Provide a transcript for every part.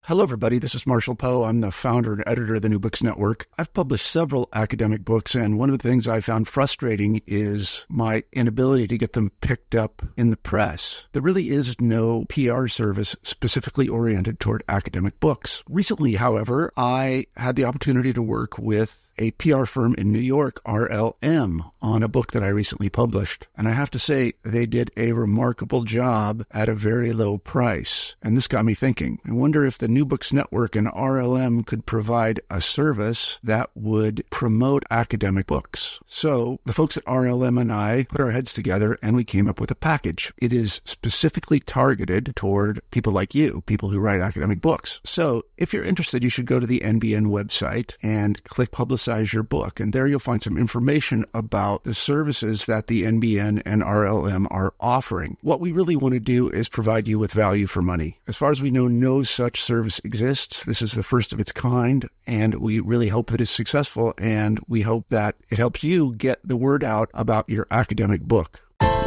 Hello, everybody. This is Marshall Poe. I'm the founder and editor of the New Books Network. I've published several academic books, and one of the things I found frustrating is my inability to get them picked up in the press. There really is no PR service specifically oriented toward academic books. Recently, however, I had the opportunity to work with a PR firm in New York, RLM, on a book that I recently published. And I have to say, they did a remarkable job at a very low price. And this got me thinking. I wonder if the New Books Network and RLM could provide a service that would promote academic books. So the folks at RLM and I put our heads together and we came up with a package. It is specifically targeted toward people like you, people who write academic books. So if you're interested, you should go to the NBN website and click Publicize Your Book. And there you'll find some information about the services that the NBN and RLM are offering. What we really want to do is provide you with value for money. As far as we know, no such service exists. This is the first of its kind, and we really hope that it's successful, and we hope that it helps you get the word out about your academic book.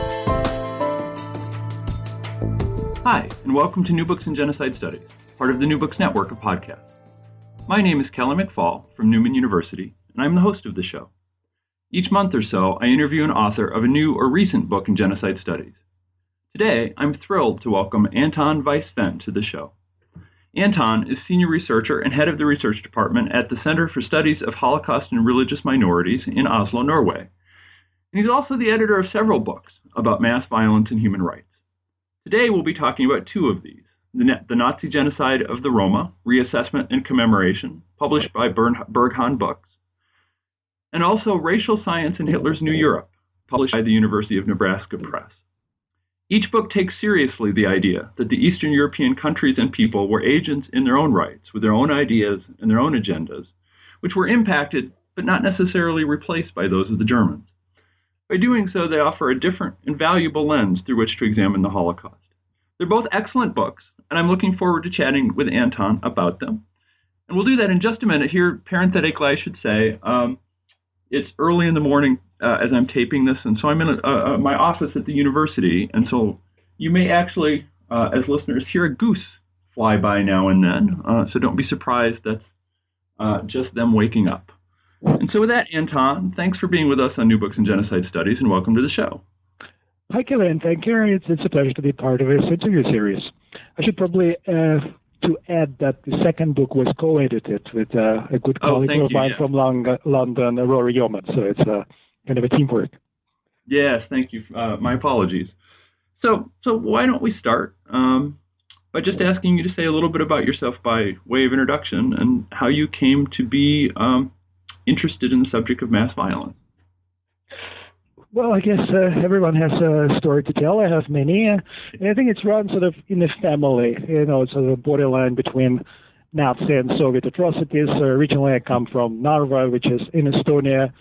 Hi, and welcome to New Books in Genocide Studies, part of the New Books Network of podcasts. My name is Kelly McFall from Newman University, and I'm the host of the show. Each month or so, I interview an author of a new or recent book in genocide studies. Today, I'm thrilled to welcome Anton Weis-Fenn to the show. Anton is senior researcher and head of the research department at the Center for Studies of Holocaust and Religious Minorities in Oslo, Norway. And he's also the editor of several books about mass violence and human rights. Today, we'll be talking about two of these. The Nazi Genocide of the Roma, Reassessment and Commemoration, published by Berghahn Books, and also Racial Science in Hitler's New Europe, published by the University of Nebraska Press. Each book takes seriously the idea that the Eastern European countries and people were agents in their own rights, with their own ideas and their own agendas, which were impacted but not necessarily replaced by those of the Germans. By doing so, they offer a different and valuable lens through which to examine the Holocaust. They're both excellent books, and I'm looking forward to chatting with Anton about them. And we'll do that in just a minute. Here, parenthetically, I should say, it's early in the morning as I'm taping this, and so I'm in my office at the university, and so you may actually, as listeners, hear a goose fly by now and then, so don't be surprised that's just them waking up. And so with that, Anton, thanks for being with us on New Books in Genocide Studies, and welcome to the show. Hi, Kelly, thank you. It's a pleasure to be part of this interview series. I should probably to add that the second book was co-edited with a good colleague of mine from London, Rory Yeoman. So it's kind of a teamwork. Yes, thank you. My apologies. So why don't we start by just asking you to say a little bit about yourself by way of introduction and how you came to be interested in the subject of mass violence. Well, I guess everyone has a story to tell. I have many. And I think it's run sort of in a family, sort of a borderline between Nazi and Soviet atrocities. Originally, I come from Narva, which is in Estonia.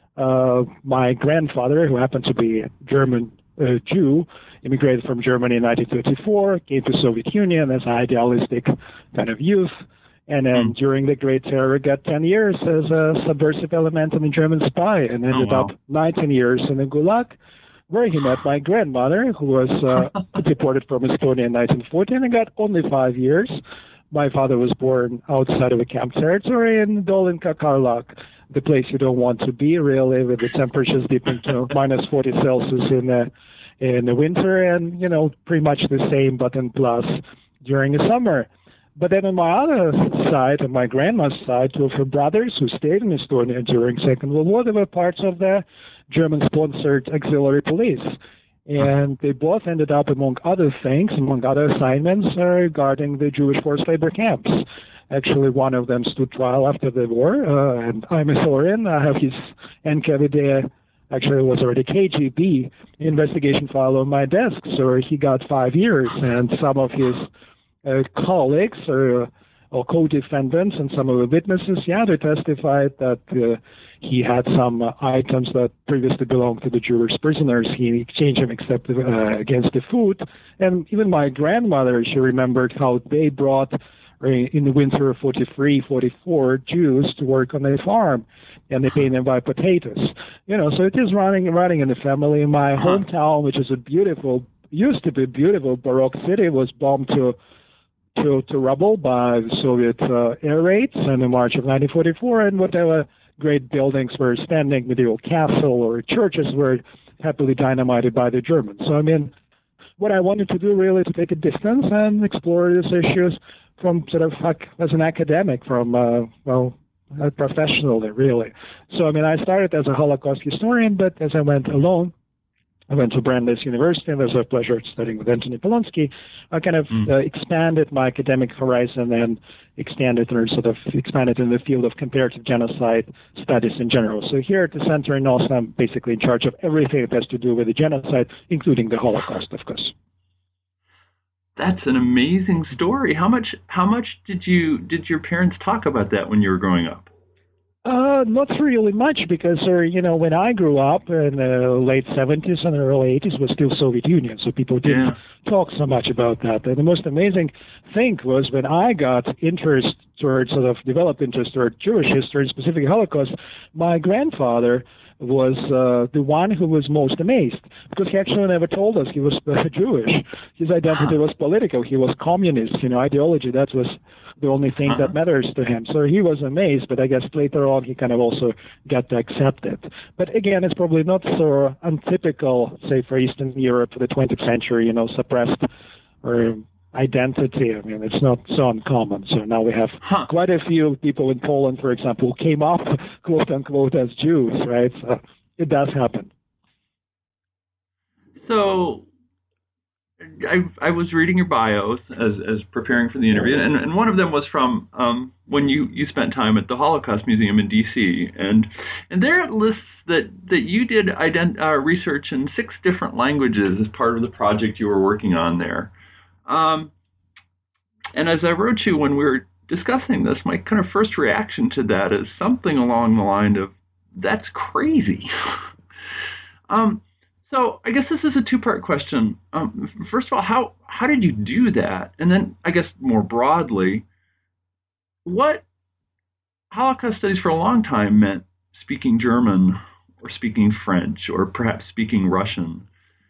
My grandfather, who happened to be a German Jew, immigrated from Germany in 1934, came to Soviet Union as an idealistic kind of youth. And then during the Great Terror, got 10 years as a subversive element and a German spy, and ended up 19 years in the Gulag, where he met my grandmother, who was deported from Estonia in 1914 and got only 5 years. My father was born outside of the camp territory in Dolinka, Karlak, the place you don't want to be, really, with the temperatures deep into minus 40 Celsius in the winter, and, pretty much the same, but in plus during the summer. But then on my other side, on my grandma's side, two of her brothers who stayed in Estonia during Second World War, they were parts of the German-sponsored auxiliary police. And they both ended up, among other things, among other assignments, regarding the Jewish forced labor camps. Actually, one of them stood trial after the war, and I'm a historian. I have his NKVD, actually it was already KGB, investigation file on my desk, so he got 5 years, and some of his colleagues or co-defendants and some of the witnesses, they testified that he had some items that previously belonged to the Jewish prisoners. He exchanged them against the food. And even my grandmother, she remembered how they brought, in the winter of 43, 44, Jews to work on their farm, and they paid them by potatoes. So it is running in the family. My hometown, which is used to be a beautiful Baroque city, was bombed to to rubble by the Soviet air raids in March of 1944, and whatever great buildings were standing, medieval castle or churches were happily dynamited by the Germans. So, I mean, what I wanted to do really to take a distance and explore these issues from sort of like as an academic, from, professionally, really. So, I mean, I started as a Holocaust historian, but as I went along, I went to Brandeis University, and there was a pleasure studying with Antony Polonsky. I kind of expanded my academic horizon and expanded in the field of comparative genocide studies in general. So here at the Center in Oslo, I'm basically in charge of everything that has to do with the genocide, including the Holocaust, of course. That's an amazing story. How much did your parents talk about that when you were growing up? Not really much, because, when I grew up in the late 70s and early 80s was still Soviet Union, so people didn't talk so much about that. And the most amazing thing was when I got developed interest toward Jewish history, specifically Holocaust, my grandfather was the one who was most amazed, because he actually never told us he was Jewish. His identity was political. He was communist. Ideology, that was the only thing that matters to him. So he was amazed, but I guess later on he kind of also got to accept it. But again, it's probably not so untypical, say, for Eastern Europe for the 20th century, suppressed or identity. I mean, it's not so uncommon. So now we have quite a few people in Poland, for example, who came up, quote unquote, as Jews, right? So it does happen. So I was reading your bios as preparing for the interview, and one of them was from when you spent time at the Holocaust Museum in D.C. and there it lists that you did research in 6 different languages as part of the project you were working on there. And as I wrote you when we were discussing this, my kind of first reaction to that is something along the line of, that's crazy. So I guess this is a 2-part question. First of all, how did you do that? And then I guess more broadly, what Holocaust studies for a long time meant speaking German or speaking French or perhaps speaking Russian.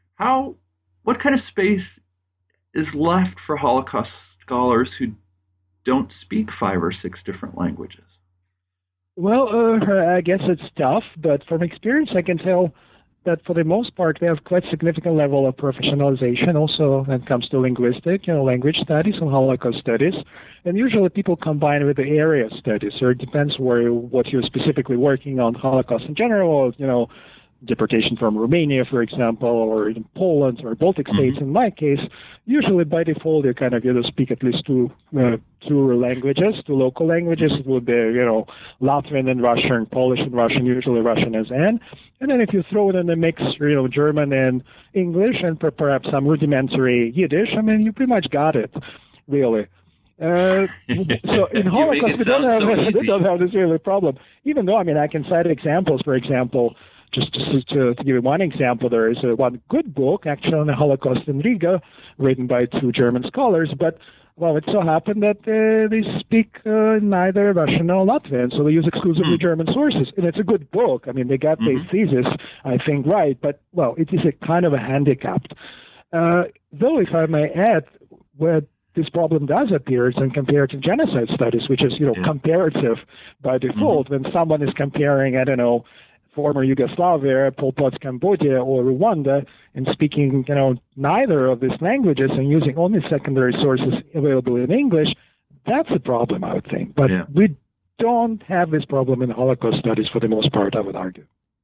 What kind of space is left for Holocaust scholars who don't speak 5 or 6 different languages? Well, I guess it's tough, but from experience I can tell that for the most part we have quite significant level of professionalization also when it comes to linguistic, language studies and Holocaust studies. And usually people combine with the area studies, or it depends what you're specifically working on, Holocaust in general, deportation from Romania, for example, or in Poland or Baltic states. In my case, usually by default you kind of speak at least 2 languages, 2 local languages. It would be, Latvian and Russian, Polish and Russian, usually Russian as N. And then if you throw it in the mix, German and English and perhaps some rudimentary Yiddish, I mean, you pretty much got it, really. So in Holocaust, we don't have this really problem. Even though, I mean, I can cite examples, for example, just to give you one example, there is one good book, actually, on the Holocaust in Riga, written by 2 German scholars, but, well, it so happened that they speak neither Russian nor Latvian, so they use exclusively German sources. And it's a good book. I mean, they got their thesis, I think, right, but, well, it is a kind of a handicap. Though, if I may add, where this problem does appear is in comparative genocide studies, which is, comparative by default. When someone is comparing, I don't know, former Yugoslavia, Pol Pot's Cambodia, or Rwanda, and speaking, neither of these languages and using only secondary sources available in English, that's a problem, I would think. But we don't have this problem in Holocaust studies for the most part, I would argue.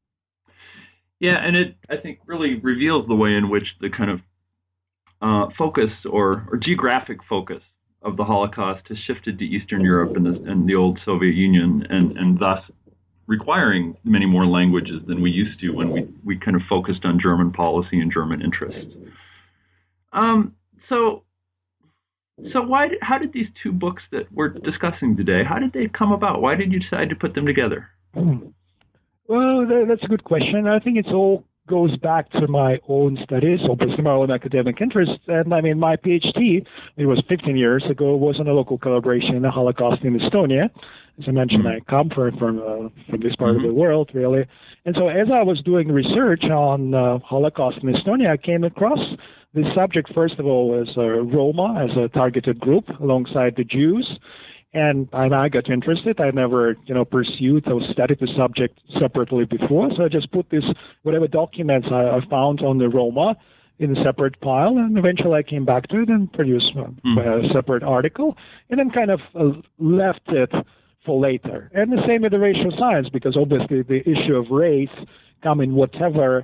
Yeah, and it, I think, really reveals the way in which the kind of focus or geographic focus of the Holocaust has shifted to Eastern Europe and the old Soviet Union, and thus requiring many more languages than we used to when we kind of focused on German policy and German interests. So how did these 2 books that we're discussing today, how did they come about? Why did you decide to put them together? Well, that's a good question. I think it all goes back to my own studies, obviously my own academic interests. And I mean, my PhD, it was 15 years ago, was on a local collaboration in the Holocaust in Estonia. As I mentioned, I come from this part of the world, really. And so as I was doing research on Holocaust in Estonia, I came across this subject, first of all, as Roma, as a targeted group alongside the Jews. And I got interested. I never, pursued or studied the subject separately before. So I just put whatever documents I found on the Roma in a separate pile, and eventually I came back to it and produced a separate article, and then kind of left it for later. And the same with the racial science, because obviously the issue of race come in whatever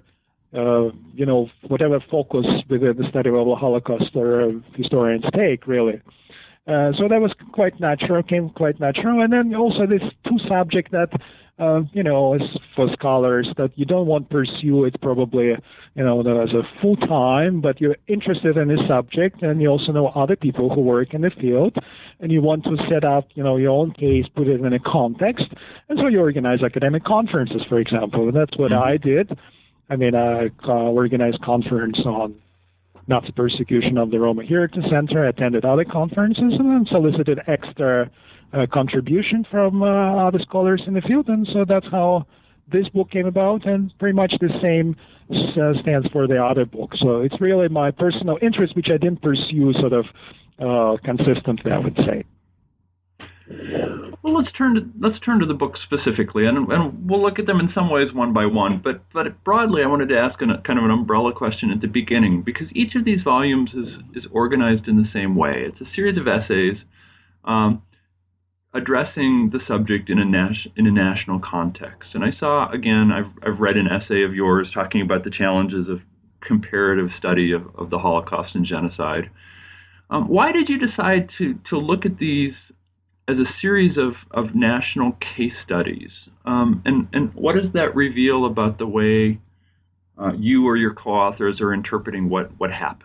focus within the study of the Holocaust or historians take, really. So that was came quite natural. And then also this two subject that, as for scholars that you don't want to pursue it probably, as a full time, but you're interested in this subject and you also know other people who work in the field and you want to set up, your own case, put it in a context. And so you organize academic conferences, for example. And that's what I did. I organized conference on Nazi persecution of the Roma Heritage Center. I attended other conferences and then solicited extra contribution from other scholars in the field. And so that's how this book came about, and pretty much the same stands for the other book. So it's really my personal interest, which I didn't pursue sort of consistently, I would say. Well, let's turn to the book specifically, and we'll look at them in some ways one by one. But broadly, I wanted to ask kind of an umbrella question at the beginning, because each of these volumes is organized in the same way. It's a series of essays addressing the subject in a national context. And I saw, again, I've read an essay of yours talking about the challenges of comparative study of the Holocaust and genocide. Why did you decide to look at these as a series of national case studies? And what does that reveal about the way you or your co-authors are interpreting what happened?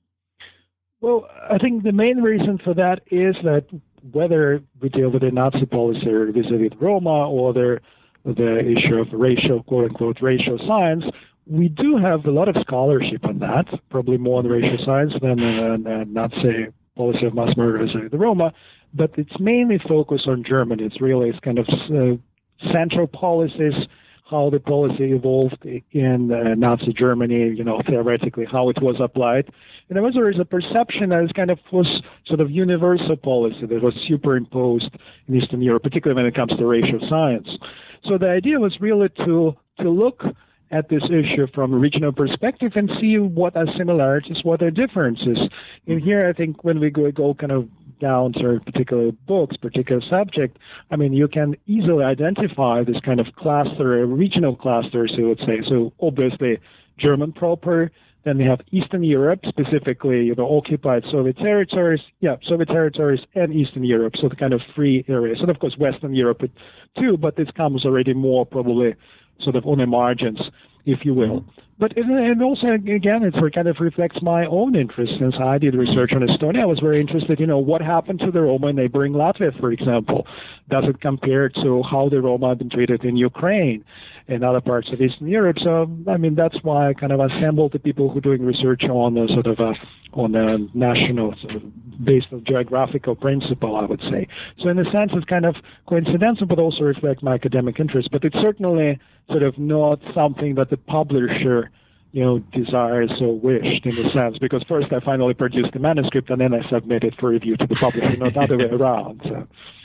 Well, I think the main reason for that is that whether we deal with the Nazi policy or vis-a-vis Roma or the issue of racial, quote-unquote, racial science, we do have a lot of scholarship on that, probably more on racial science than Nazi policy of mass murder vis-a-vis the Roma, but it's mainly focused on Germany. It's kind of central policies, how the policy evolved in Nazi Germany, theoretically, how it was applied. And there is a perception that it was sort of universal policy that was superimposed in Eastern Europe, particularly when it comes to racial science. So the idea was really to look at this issue from a regional perspective and see what are similarities, what are differences. And here, I think when we go kind of down to particular books, particular subject, you can easily identify this kind of cluster, regional clusters, you would say. So obviously, German proper. Then we have Eastern Europe, specifically, occupied Soviet territories, and Eastern Europe, so the kind of free areas. And of course, Western Europe too, but this comes already more probably sort of on the margins, if you will. But and also, again, it kind of reflects my own interest. Since I did research on Estonia, I was very interested, what happened to the Roma in neighboring Latvia, for example. Does it compare to how the Roma have been treated in Ukraine and other parts of Eastern Europe? So, that's why I kind of assembled the people who are doing research on a sort of on a national, sort of based on geographical principle, I would say. So in a sense, it's kind of coincidental, but also reflects my academic interest. But it's certainly sort of not something that the publisher, desires or wished in a sense, because first I finally produced the manuscript and then I submit it for review to the publisher, not the other way around. So.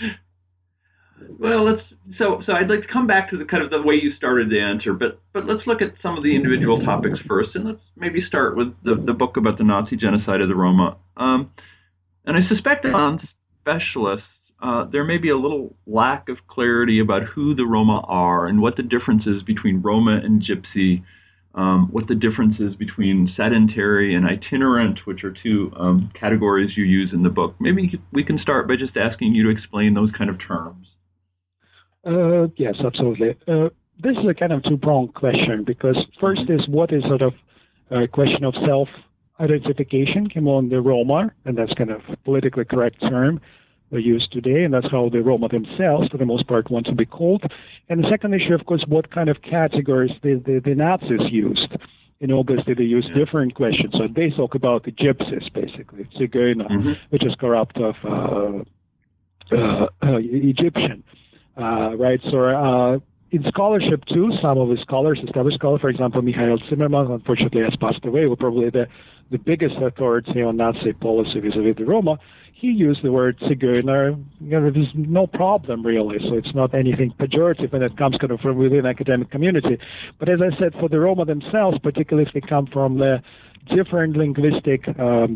Well, so I'd like to come back to the kind of the way you started the answer, but let's look at some of the individual topics first, and let's maybe start with the book about the Nazi genocide of the Roma. And I suspect among specialists, there may be a little lack of clarity about who the Roma are and what the difference is between Roma and Gypsy, what the difference is between sedentary and itinerant, which are two categories you use in the book. Maybe we can start by just asking you to explain those kind of terms. Yes, absolutely. This is a kind of two-pronged question, because first is what is sort of a question of self-identification among the Roma, and that's kind of a politically correct term used today, and that's how the Roma themselves, for the most part, want to be called. And the second issue, of course, what kind of categories the Nazis used. Obviously, they use different questions. So they talk about the gypsies, basically, Zigeuner, which is corrupt of Egyptian. right? So in scholarship too, some of the scholars, established scholars, for example, Mikhail Zimmerman, unfortunately has passed away, who probably the biggest authority on Nazi policy vis-a-vis the Roma. He used the word Zigeuner. There's no problem really, so it's not anything pejorative when it comes kind of from within academic community. But as I said, for the Roma themselves, particularly if they come from the different linguistic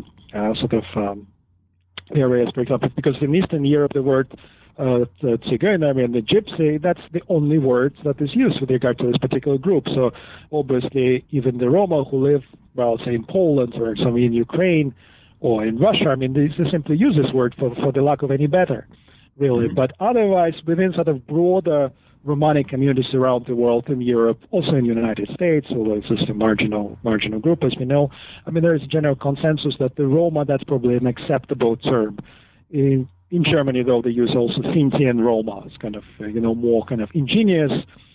areas, for example, because in Eastern Europe the word the Zigeuner, I mean the Gypsy, that's the only word that is used with regard to this particular group. So obviously even the Roma who live, well, say in Poland or some in Ukraine or in Russia, I mean, they simply use this word for the lack of any better, really. Mm-hmm. But otherwise, within sort of broader Romani communities around the world, in Europe, also in the United States, although it's just a marginal group, as we know, I mean, there is a general consensus that the Roma, that's probably an acceptable term. In Germany, though, they use also Sinti and Roma. It's kind of, more kind of ingenious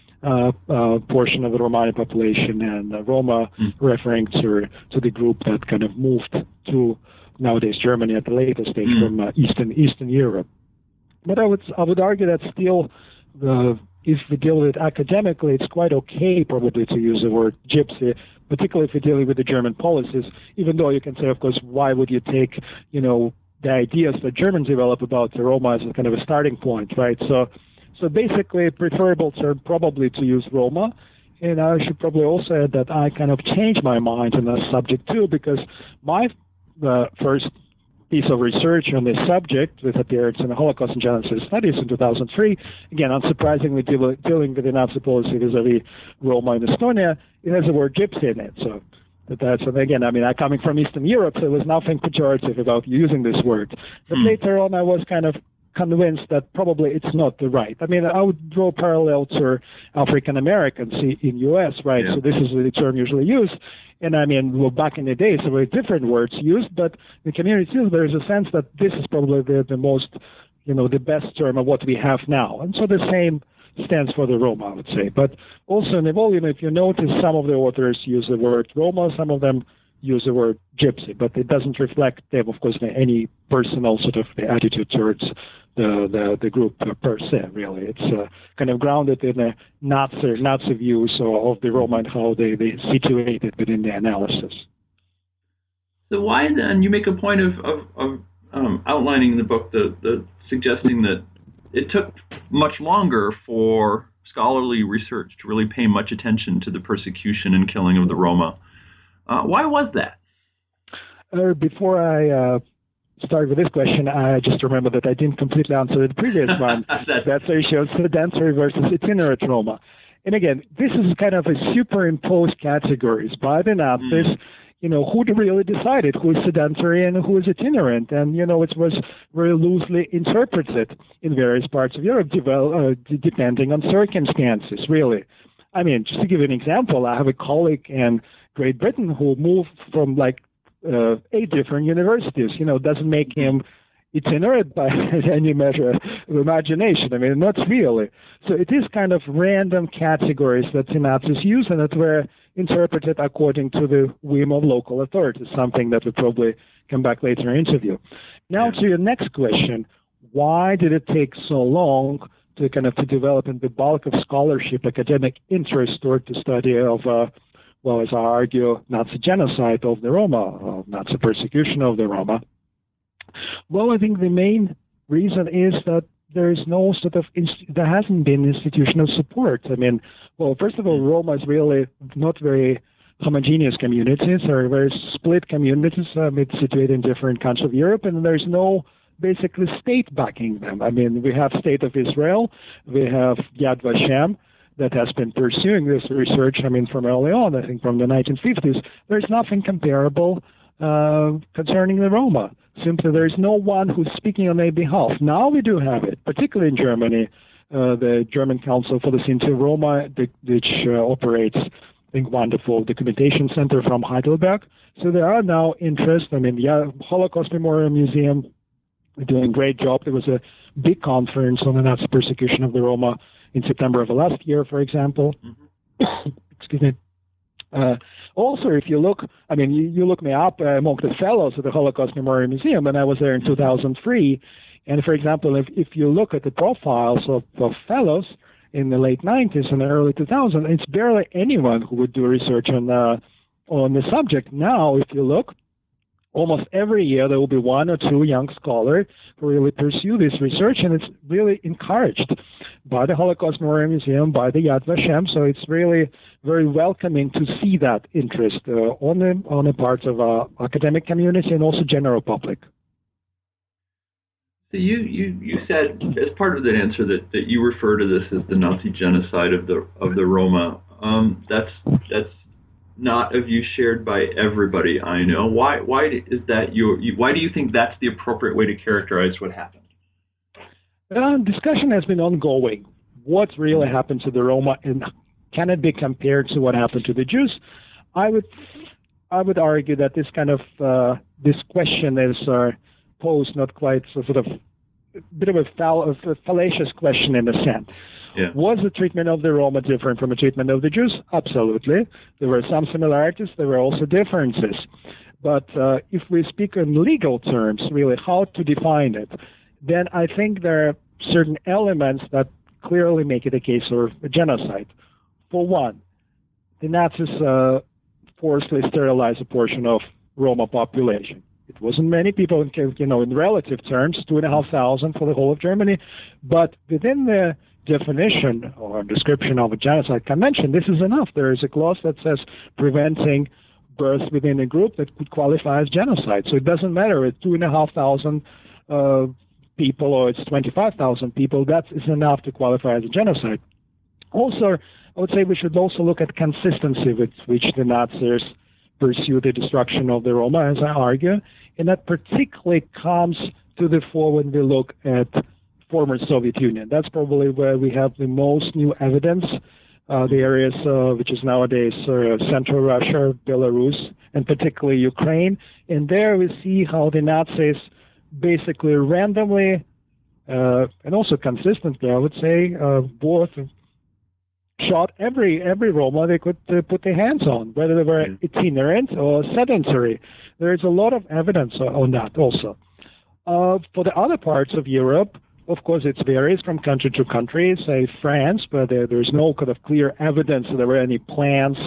portion of the Romani population, and Roma referring to the group that kind of moved to nowadays Germany at the later stage from Eastern Europe. But I would argue that still, if we deal with it academically, it's quite okay probably to use the word Gypsy, particularly if you're dealing with the German policies. Even though you can say, of course, why would you take the ideas that Germans develop about the Roma as a kind of a starting point, right? So basically, preferable term probably to use Roma. And I should probably also add that I kind of changed my mind on this subject too, because my first piece of research on this subject, with appearance in the Holocaust and Genocide Studies in 2003, again, unsurprisingly dealing with the Nazi policy vis-a-vis Roma in Estonia, it has the word Gypsy in it. So and again, I mean, I'm coming from Eastern Europe, so there was nothing pejorative about using this word. But later on, I was kind of convinced that probably it's not the right. I mean, I would draw parallel to African Americans in U.S., right? Yeah. So this is the term usually used. And I mean, well, back in the days, there were different words used, but in the community too, there's a sense that this is probably the most, the best term of what we have now. And so the same stands for the Roma, I would say. But also in the volume, if you notice, some of the authors use the word Roma, some of them use the word Gypsy, but it doesn't reflect them, of course, any personal sort of attitude towards the group per se, really. It's kind of grounded in a Nazi views of the Roma and how they situated within the analysis. So why then, you make a point of outlining in the book the suggesting that it took much longer for scholarly research to really pay much attention to the persecution and killing of the Roma. Why was that? Before I start with this question, I just remember that I didn't completely answer the previous one. That's where it shows sedentary versus itinerant Roma. And again, this is kind of a superimposed categories by the Nazis. Who really decided who is sedentary and who is itinerant. And, it was very loosely interpreted in various parts of Europe, depending on circumstances, really. I mean, just to give you an example, I have a colleague in Great Britain who moved from 8 different universities. Doesn't make him itinerant by any measure of imagination. I mean, not really. So it is kind of random categories that the Nazis use and that were interpreted according to the whim of local authorities, something that will probably come back later in the interview. Now to your next question, why did it take so long to develop in the bulk of scholarship, academic interest toward the study of, as I argue, Nazi genocide of the Roma, Nazi persecution of the Roma? Well, I think the main reason is that there is no there hasn't been institutional support. I mean, first of all, Roma is really not very homogeneous communities, or very split communities situated in different countries of Europe, and there's no basically state backing them. I mean, we have State of Israel, we have Yad Vashem that has been pursuing this research, from early on, I think from the 1950s. There's nothing comparable concerning the Roma. Simply, there is no one who's speaking on their behalf. Now we do have it, particularly in Germany, the German Council for the Sinti Roma, which operates, I think, wonderful documentation center from Heidelberg. So there are now interest. The Holocaust Memorial Museum is doing a great job. There was a big conference on the Nazi persecution of the Roma in September of last year, for example. Mm-hmm. Excuse me. Also, if you look, you look me up among the fellows of the Holocaust Memorial Museum, and I was there in 2003, And for example, if you look at the profiles of fellows in the late 90s and the early 2000s, it's barely anyone who would do research on the subject. Now, if you look, almost every year there will be one or two young scholars who really pursue this research, and it's really encouraged by the Holocaust Memorial Museum, by the Yad Vashem. So it's really very welcoming to see that interest on the part of academic community and also general public. So you said as part of that answer that you refer to this as the Nazi genocide of the Roma. That's not a view shared by everybody I know. Why is that why do you think that's the appropriate way to characterize what happened? Discussion has been ongoing. What really happened to the Roma, and can it be compared to what happened to the Jews? I would argue that this kind of this question is posed not quite sort of a bit of a fallacious question in a sense. Yeah. Was the treatment of the Roma different from the treatment of the Jews? Absolutely. There were some similarities. There were also differences. But if we speak in legal terms, really, how to define it, then I think there are certain elements that clearly make it a case of a genocide. For one, the Nazis forcibly sterilized a portion of Roma population. It wasn't many people, in relative terms, 2,500 for the whole of Germany, but within the definition or description of a genocide convention, this is enough. There is a clause that says preventing birth within a group that could qualify as genocide. So it doesn't matter if 2,500 people or it's 25,000 people, that is enough to qualify as a genocide. Also, I would say we should also look at consistency with which the Nazis pursue the destruction of the Roma, as I argue, and that particularly comes to the fore when we look at former Soviet Union. That's probably where we have the most new evidence, the areas which is nowadays Central Russia, Belarus, and particularly Ukraine. And there we see how the Nazis basically randomly and also consistently, I would say, both shot every Roma they could put their hands on, whether they were itinerant or sedentary. There is a lot of evidence on that also. For the other parts of Europe, of course, it varies from country to country. Say France, but there's no kind of clear evidence that there were any plans,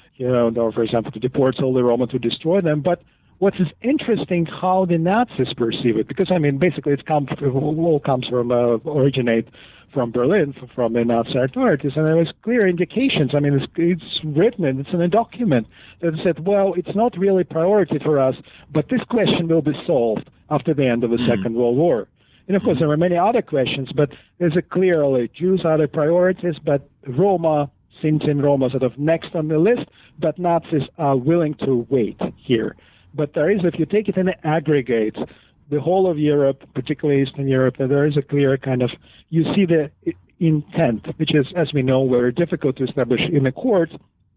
for example, to deport all the Roma, to destroy them. But what is interesting, how the Nazis perceive it, because basically it all comes from originate from Berlin, from the Nazi authorities, and there was clear indications. It's written, it's in a document that said, well, it's not really priority for us, but this question will be solved after the end of the Second World War. And of course, there were many other questions, but there's a clearly Jews are the priorities, but Roma, Sinti and Roma sort of next on the list, but Nazis are willing to wait here. But there is, if you take it in aggregate, the whole of Europe, particularly Eastern Europe, there is a clear kind of, you see the intent, which is, as we know, very difficult to establish in a court.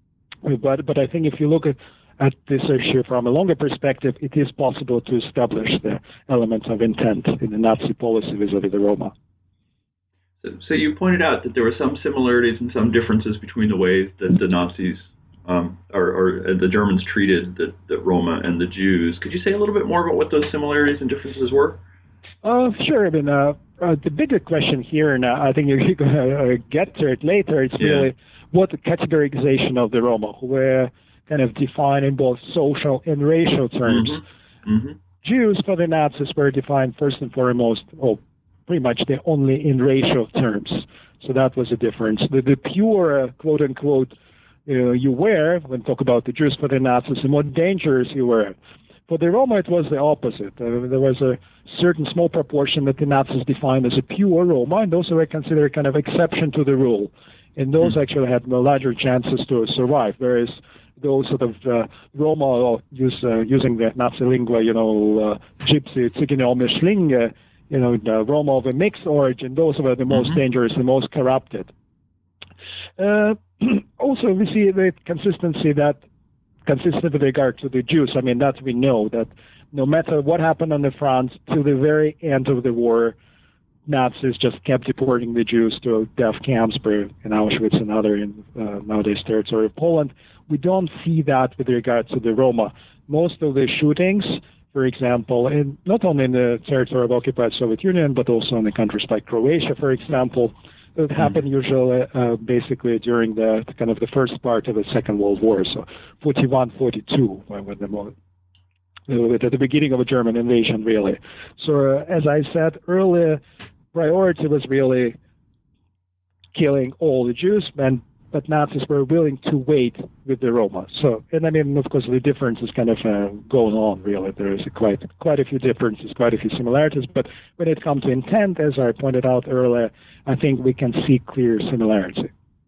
But I think if you look at this issue from a longer perspective, it is possible to establish the elements of intent in the Nazi policy vis-a-vis the Roma. So you pointed out that there were some similarities and some differences between the ways that the Nazis or the Germans treated the Roma and the Jews. Could you say a little bit more about what those similarities and differences were? Sure. The bigger question here, and I think you're going to get to it later, it's really what the categorization of the Roma, were kind of defined in both social and racial terms. Jews for the Nazis were defined first and foremost, pretty much only in racial terms. So that was a difference. The pure, quote-unquote, you were, when talk about the Jews for the Nazis, the more dangerous you were. For the Roma, it was the opposite. There was a certain small proportion that the Nazis defined as a pure Roma, and those were considered kind of exception to the rule. And those actually had larger chances to survive, whereas those sort of Roma, using the Nazi lingua, Gypsy, Zygenol, Mischlinge, the Roma of a mixed origin, those were the most dangerous, the most corrupted. Also, we see the consistency that consistent with regard to the Jews. That we know that no matter what happened on the front, to the very end of the war, Nazis just kept deporting the Jews to death camps in Auschwitz and other nowadays territory of Poland. We don't see that with regard to the Roma. Most of the shootings for example, and not only in the territory of occupied Soviet Union, but also in the countries like Croatia, for example. It happened usually basically during the kind of the first part of the Second World War, so 41, 42, at the beginning of a German invasion, really. So as I said earlier, priority was really killing all the Jews, but Nazis were willing to wait with the Roma. So, and I mean, of course, the difference is kind of going on, really. There is quite a few differences, quite a few similarities, but when it comes to intent, as I pointed out earlier, I think we can see clear similarity.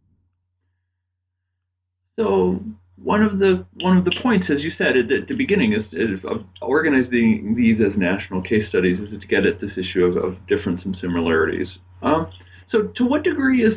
So one of the points, as you said at the beginning, is of organizing these as national case studies is to get at this issue of difference and similarities. So to what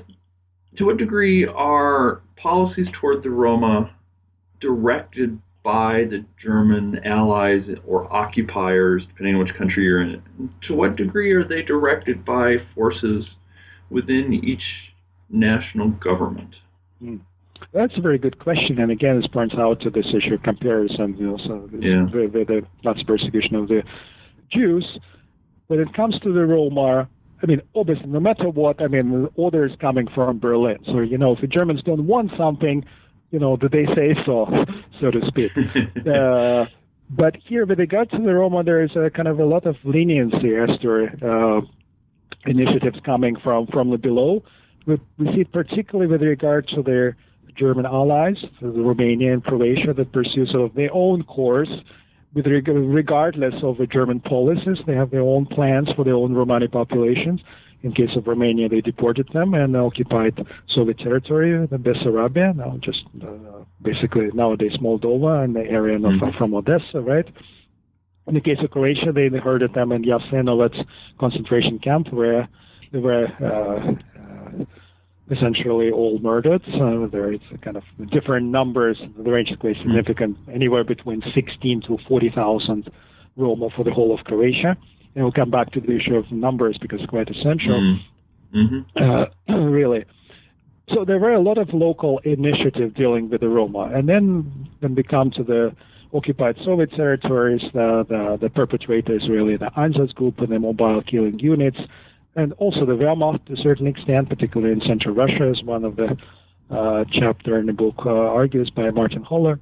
degree are policies toward the Roma directed by the German allies or occupiers, depending on which country you're in? To what degree are they directed by forces within each national government? That's a very good question, and again, this points out to this issue of comparison, the Nazi persecution of the Jews. When it comes to the Roma, I mean, obviously, no matter what, I mean, the order is coming from Berlin. So, if the Germans don't want something, do they say so, so to speak? But here, with regard to the Roma, there is a kind of a lot of leniency as to initiatives coming from the below. We see it particularly with regard to their German allies, so the Romania and Croatia, that pursue sort of their own course, regardless of the German policies. They have their own plans for their own Romani populations. In case of Romania, they deported them and occupied Soviet territory, the Bessarabia, now just basically nowadays Moldova and the area from Odessa, right? In the case of Croatia, they herded them in Jasenovac concentration camp, where they were essentially all murdered. There is a kind of different numbers. The range is quite significant, anywhere between 16 to 40,000 Roma for the whole of Croatia. And we'll come back to the issue of numbers because it's quite essential, really. So there were a lot of local initiative dealing with the Roma. And then when we come to the occupied Soviet territories, the perpetrators really the Einsatzgruppe and the mobile killing units, and also the Wehrmacht to a certain extent, particularly in Central Russia, as one of the chapter in the book argues by Martin Holler.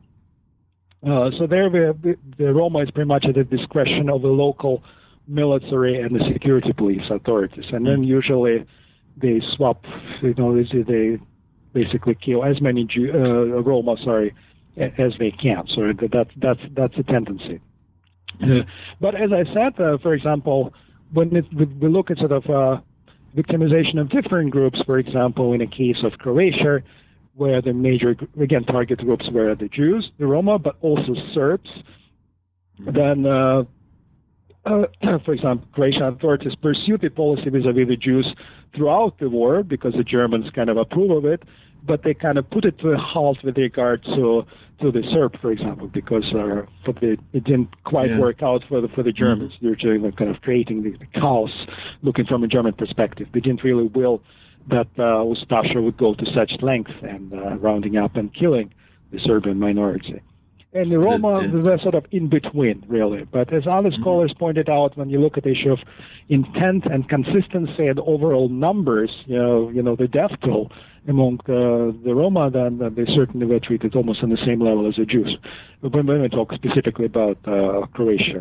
So there the Roma is pretty much at the discretion of the local military and the security police authorities. And then usually they swap, they basically kill as many Roma, as they can. So that's a tendency. But as I said, for example, when we look at sort of victimization of different groups, for example, in a case of Croatia, where the major, again, target groups were the Jews, the Roma, but also Serbs, then, for example, Croatian authorities pursued the policy vis-a-vis the Jews throughout the war because the Germans kind of approve of it, but they kind of put it to a halt with regard to the Serb, for example, because it didn't quite work out for the Germans. They're kind of creating the chaos, looking from a German perspective. They didn't really will that Ustasha would go to such length and rounding up and killing the Serbian minority. And the Roma were sort of in between, really. But as other scholars pointed out, when you look at the issue of intent and consistency and overall numbers, the death toll among the Roma, then they certainly were treated almost on the same level as the Jews. When we talk specifically about Croatia.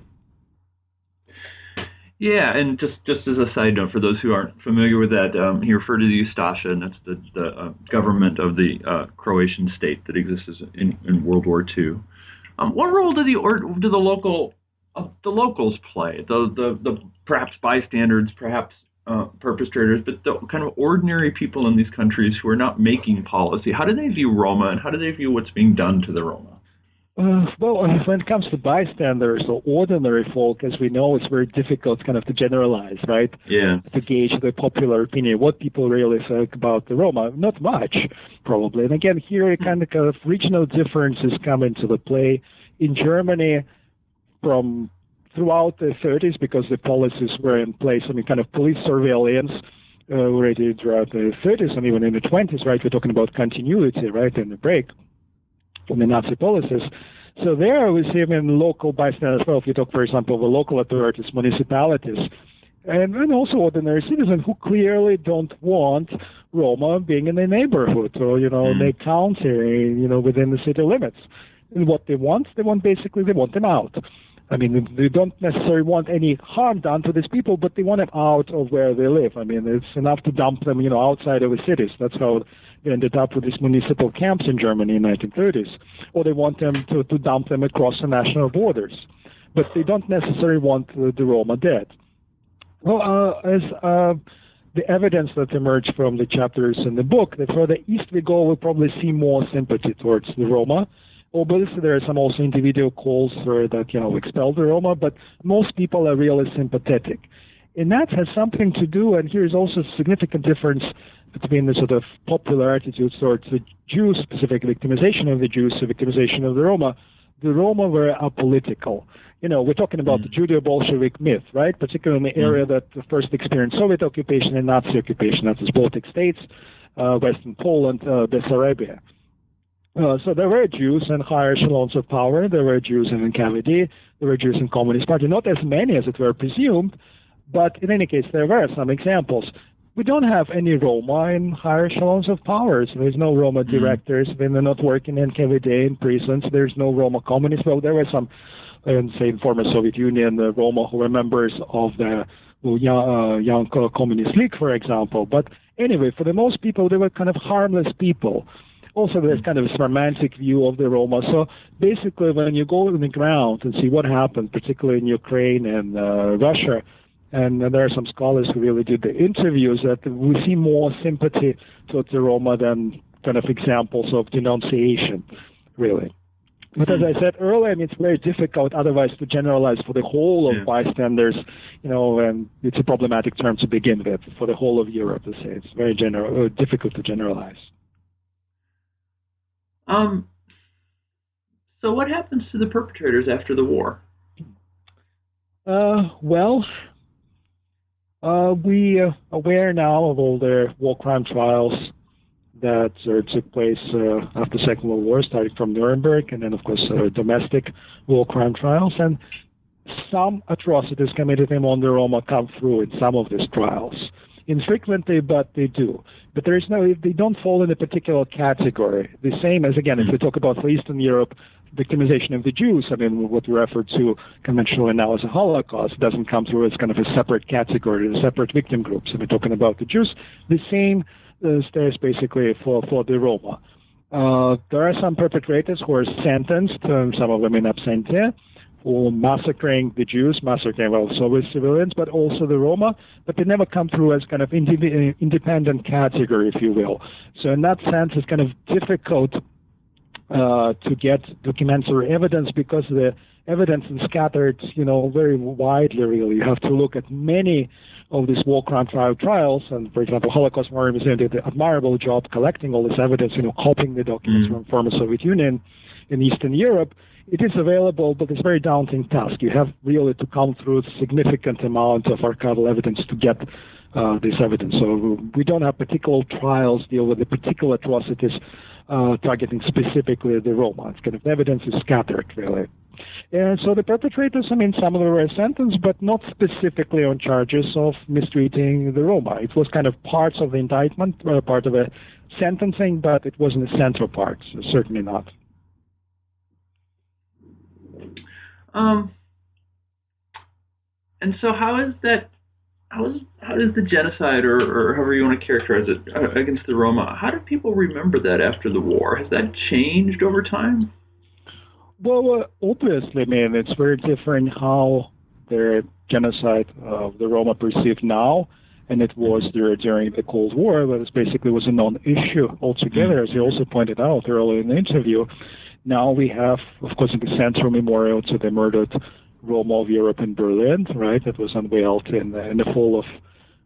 Yeah, and just as a side note, for those who aren't familiar with that, he referred to the Ustasha, and that's the government of the Croatian state that exists in World War II. What role do the locals play? The perhaps bystanders, perhaps perpetrators, but the kind of ordinary people in these countries who are not making policy. How do they view Roma, and how do they view what's being done to the Roma? Well, when it comes to bystanders or ordinary folk, as we know, it's very difficult kind of to generalize, right? Yeah. To gauge the popular opinion, what people really think about the Roma. Not much, probably. And again, here kind of regional differences come into the play. In Germany, from throughout the 30s, because the policies were in place, kind of police surveillance already throughout the 30s and even in the 20s, right? We're talking about continuity, right, and the break from the Nazi policies. So there we see local bystanders as well. If you talk, for example, the local authorities, municipalities, and also ordinary citizens who clearly don't want Roma being in their neighborhood or, their county, within the city limits. And what they want them out. I mean, they don't necessarily want any harm done to these people, but they want them out of where they live. I mean, it's enough to dump them, outside of the cities. That's how they ended up with these municipal camps in Germany in the 1930s. Or they want them to dump them across the national borders. But they don't necessarily want the Roma dead. Well, as the evidence that emerged from the chapters in the book, the further east we go, we'll probably see more sympathy towards the Roma. Obviously, there are some also individual calls for that, expel the Roma, but most people are really sympathetic. And that has something to do, and here's also a significant difference between the sort of popular attitudes towards the Jews, specific victimization of the Jews, the victimization of the Roma. The Roma were apolitical. We're talking about the Judeo-Bolshevik myth, right? Particularly in the area that first experienced Soviet occupation and Nazi occupation. That's the Baltic states, Western Poland, Bessarabia. So there were Jews in higher echelons of power. There were Jews in NKVD. There were Jews in Communist Party. Not as many as it were presumed, but in any case, there were some examples. We don't have any Roma in higher echelons of power. So there's no Roma directors. They're not working in NKVD in prisons. There's no Roma communists. Well, there were some, say, in former Soviet Union, the Roma who were members of the Young Communist League, for example. But anyway, for the most people, they were kind of harmless people. Also, there's kind of this romantic view of the Roma. So basically, when you go on the ground and see what happened, particularly in Ukraine and Russia, and there are some scholars who really did the interviews, that we see more sympathy towards the Roma than kind of examples of denunciation, really. But as I said earlier, it's very difficult otherwise to generalize for the whole of bystanders, and it's a problematic term to begin with for the whole of Europe, to say. It's very difficult to generalize. So what happens to the perpetrators after the war? We are aware now of all the war crime trials that took place after the Second World War, starting from Nuremberg, and then, of course, domestic war crime trials. And some atrocities committed among the Roma come through in some of these trials. Infrequently, but they do. But they don't fall in a particular category. The same as, again, if we talk about Eastern Europe, victimization of the Jews, what we refer to conventionally now as a Holocaust, doesn't come through as kind of a separate category, a separate victim group. So we're talking about the Jews. The same stays basically for the Roma. There are some perpetrators who are sentenced, some of them in absentia, for massacring the Jews, massacring Soviet civilians, but also the Roma, but they never come through as kind of independent category, if you will. So in that sense, it's kind of difficult to get documentary evidence because the evidence is scattered, very widely, really. You have to look at many of these war crime trials, and, for example, Holocaust Memorial Museum did an admirable job collecting all this evidence, copying the documents from former Soviet Union in Eastern Europe. It is available, but it's a very daunting task. You have really to come through a significant amount of archival evidence to get this evidence. So we don't have particular trials deal with the particular atrocities targeting specifically the Roma. It's kind of evidence is scattered, really. And so the perpetrators, some of them were sentenced, but not specifically on charges of mistreating the Roma. It was kind of parts of the indictment, part of a sentencing, but it wasn't the central part, so certainly not. And so how does the genocide, or however you want to characterize it, against the Roma, how do people remember that after the war? Has that changed over time? Well, obviously, it's very different how the genocide of the Roma perceived now, and it was during the Cold War, but it basically was a non-issue altogether, as you also pointed out earlier in the interview. Now we have, of course, the Central Memorial to the murdered Roma of Europe in Berlin, right? That was unveiled in the fall of,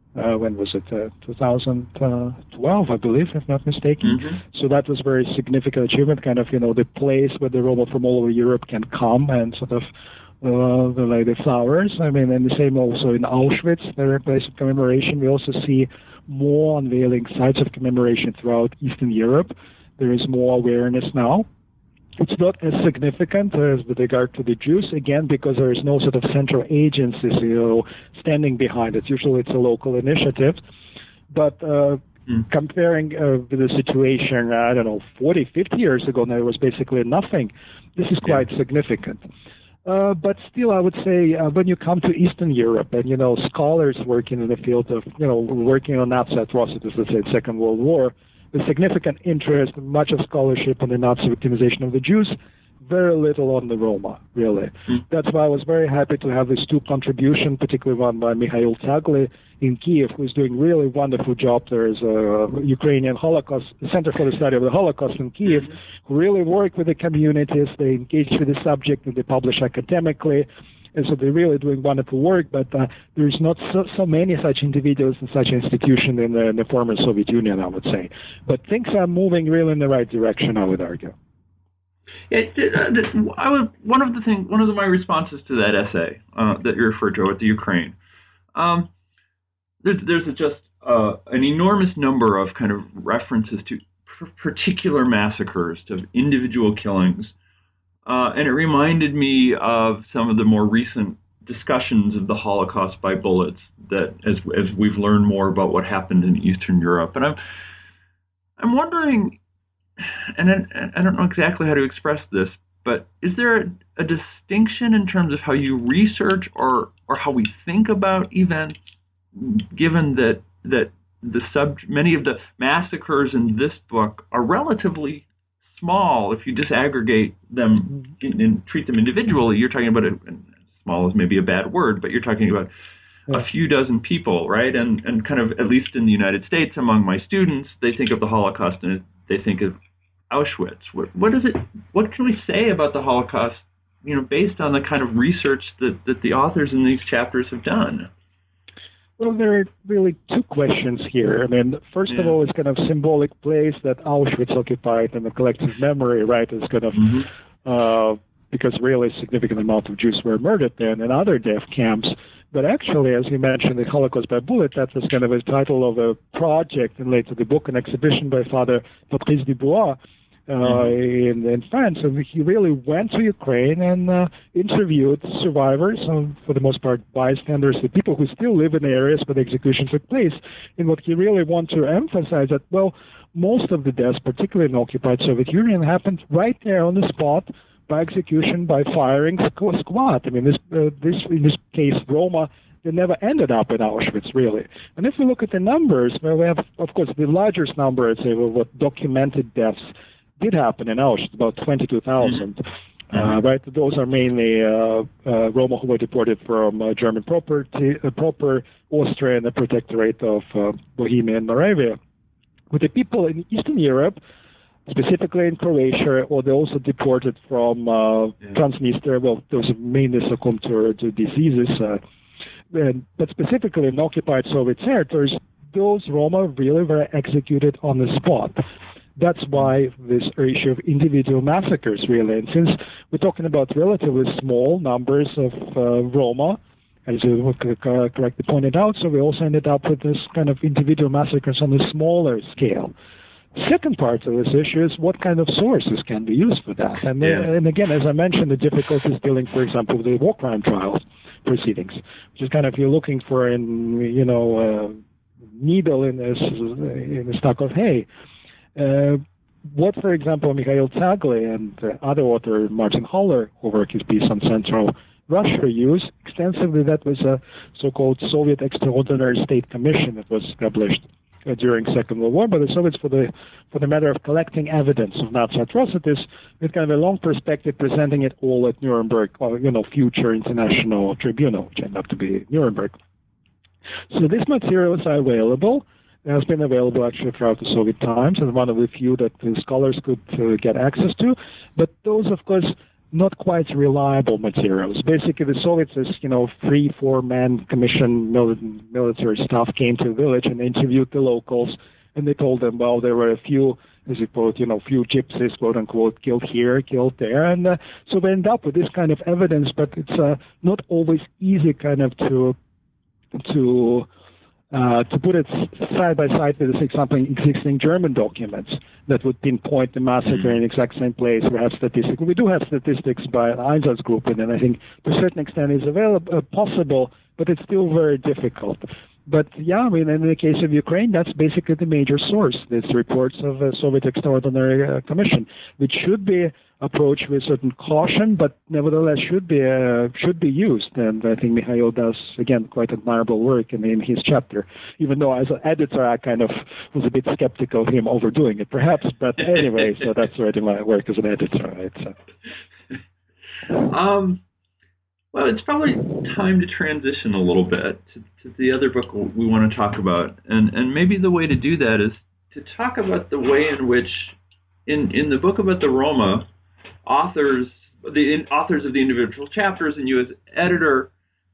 2012, I believe, if not mistaken. Mm-hmm. So that was a very significant achievement, kind of, the place where the Roma from all over Europe can come and sort of lay the flowers. And the same also in Auschwitz, their place of commemoration. We also see more unveiling sites of commemoration throughout Eastern Europe. There is more awareness now. It's not as significant as with regard to the Jews, again, because there is no sort of central agencies, standing behind it. Usually it's a local initiative. But comparing with the situation, 40, 50 years ago, there was basically nothing. This is quite significant. But still, I would say when you come to Eastern Europe and, scholars working in the field of, working on Nazi atrocities, let's say, Second World War, with significant interest, much of scholarship on the Nazi victimization of the Jews, very little on the Roma, really. That's why I was very happy to have these two contributions, particularly one by Mikhail Tsagly in Kiev, who's doing really wonderful job. There's a Ukrainian Holocaust Center for the Study of the Holocaust in Kiev, who really work with the communities. They engage with the subject and they publish academically. And so they're really doing wonderful work, but there's not so many such individuals and such institutions in the former Soviet Union, I would say. But things are moving really in the right direction, I would argue. One of my responses to that essay that you referred to at the Ukraine, there's just an enormous number of kind of references to particular massacres, to individual killings. And it reminded me of some of the more recent discussions of the Holocaust by bullets that, as we've learned more about what happened in Eastern Europe. And I'm wondering, and I don't know exactly how to express this, but is there a distinction in terms of how you research or how we think about events, given that many of the massacres in this book are relatively small if you disaggregate them and treat them individually? You're talking about small is maybe a bad word, but you're talking about a few dozen people, right? And kind of, at least in the United States, among my students, they think of the Holocaust and they think of Auschwitz. What is it? What can we say about the Holocaust, based on the kind of research that the authors in these chapters have done? Well, there are really two questions here. I mean, first of all, it's kind of symbolic place that Auschwitz occupied in the collective memory, right? It's kind of because really a significant amount of Jews were murdered there and in other death camps. But actually, as you mentioned, the Holocaust by Bullet, that was kind of a title of a project and later the book, an exhibition by Father Patrice Dubois in France. And he really went to Ukraine and interviewed survivors, for the most part bystanders, the people who still live in the areas where the execution took place. And what he really wanted to emphasize that, well, most of the deaths, particularly in the occupied Soviet Union, happened right there on the spot by execution, by firing squad. I mean, in this case, Roma, they never ended up in Auschwitz, really. And if we look at the numbers, well, we have, of course, the largest number, I'd say, what documented deaths did happen in Auschwitz, about 22,000. Right? Those are mainly Roma who were deported from German proper Austria and the Protectorate of Bohemia and Moravia. With the people in Eastern Europe, specifically in Croatia, or they also deported from Transnistria. Well, those mainly succumbed to diseases. But specifically in occupied Soviet territories, those Roma really were executed on the spot. That's why this issue of individual massacres, really. And since we're talking about relatively small numbers of Roma, as you correctly pointed out, so we also ended up with this kind of individual massacres on a smaller scale. Second part of this issue is what kind of sources can be used for that. And again, as I mentioned, the difficulties dealing, for example, with the war crime trials proceedings, which is kind of you're looking for a needle in a stack of hay. What, for example, Mikhail Tsagly and other author Martin Haller, who wrote his piece on Central Russia, used extensively, that was a so-called Soviet Extraordinary State Commission that was established during Second World War by the Soviets for the matter of collecting evidence of Nazi atrocities with kind of a long perspective, presenting it all at Nuremberg, or future international tribunal, which ended up to be Nuremberg. So these materials are available. It has been available actually throughout the Soviet times, and one of the few that the scholars could get access to. But those, of course, not quite reliable materials. Basically, the Soviets, as 3-4-man commission military staff came to the village and interviewed the locals, and they told them, well, there were a few, as you quote, few gypsies, quote unquote, killed here, killed there, and so we end up with this kind of evidence. But it's not always easy, kind of to to put it side by side with, say, something existing German documents that would pinpoint the massacre in the exact same place. We have statistics. We do have statistics by Einsatzgruppen, and I think to a certain extent it's possible, but it's still very difficult. But yeah, I mean, in the case of Ukraine, that's basically the major source. It's reports of a Soviet Extraordinary Commission, which should be approached with certain caution, but nevertheless should be used. And I think Mikhail does, again, quite admirable work in his chapter, even though as an editor I kind of was a bit skeptical of him overdoing it, perhaps. But anyway, so that's already my work as an editor, right? So. Well, it's probably time to transition a little bit to the other book we want to talk about. And maybe the way to do that is to talk about the way in which, in the book about the Roma, authors of the individual chapters and you as editor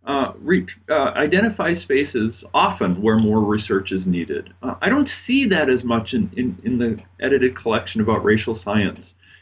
identify spaces often where more research is needed. I don't see that as much in the edited collection about racial science.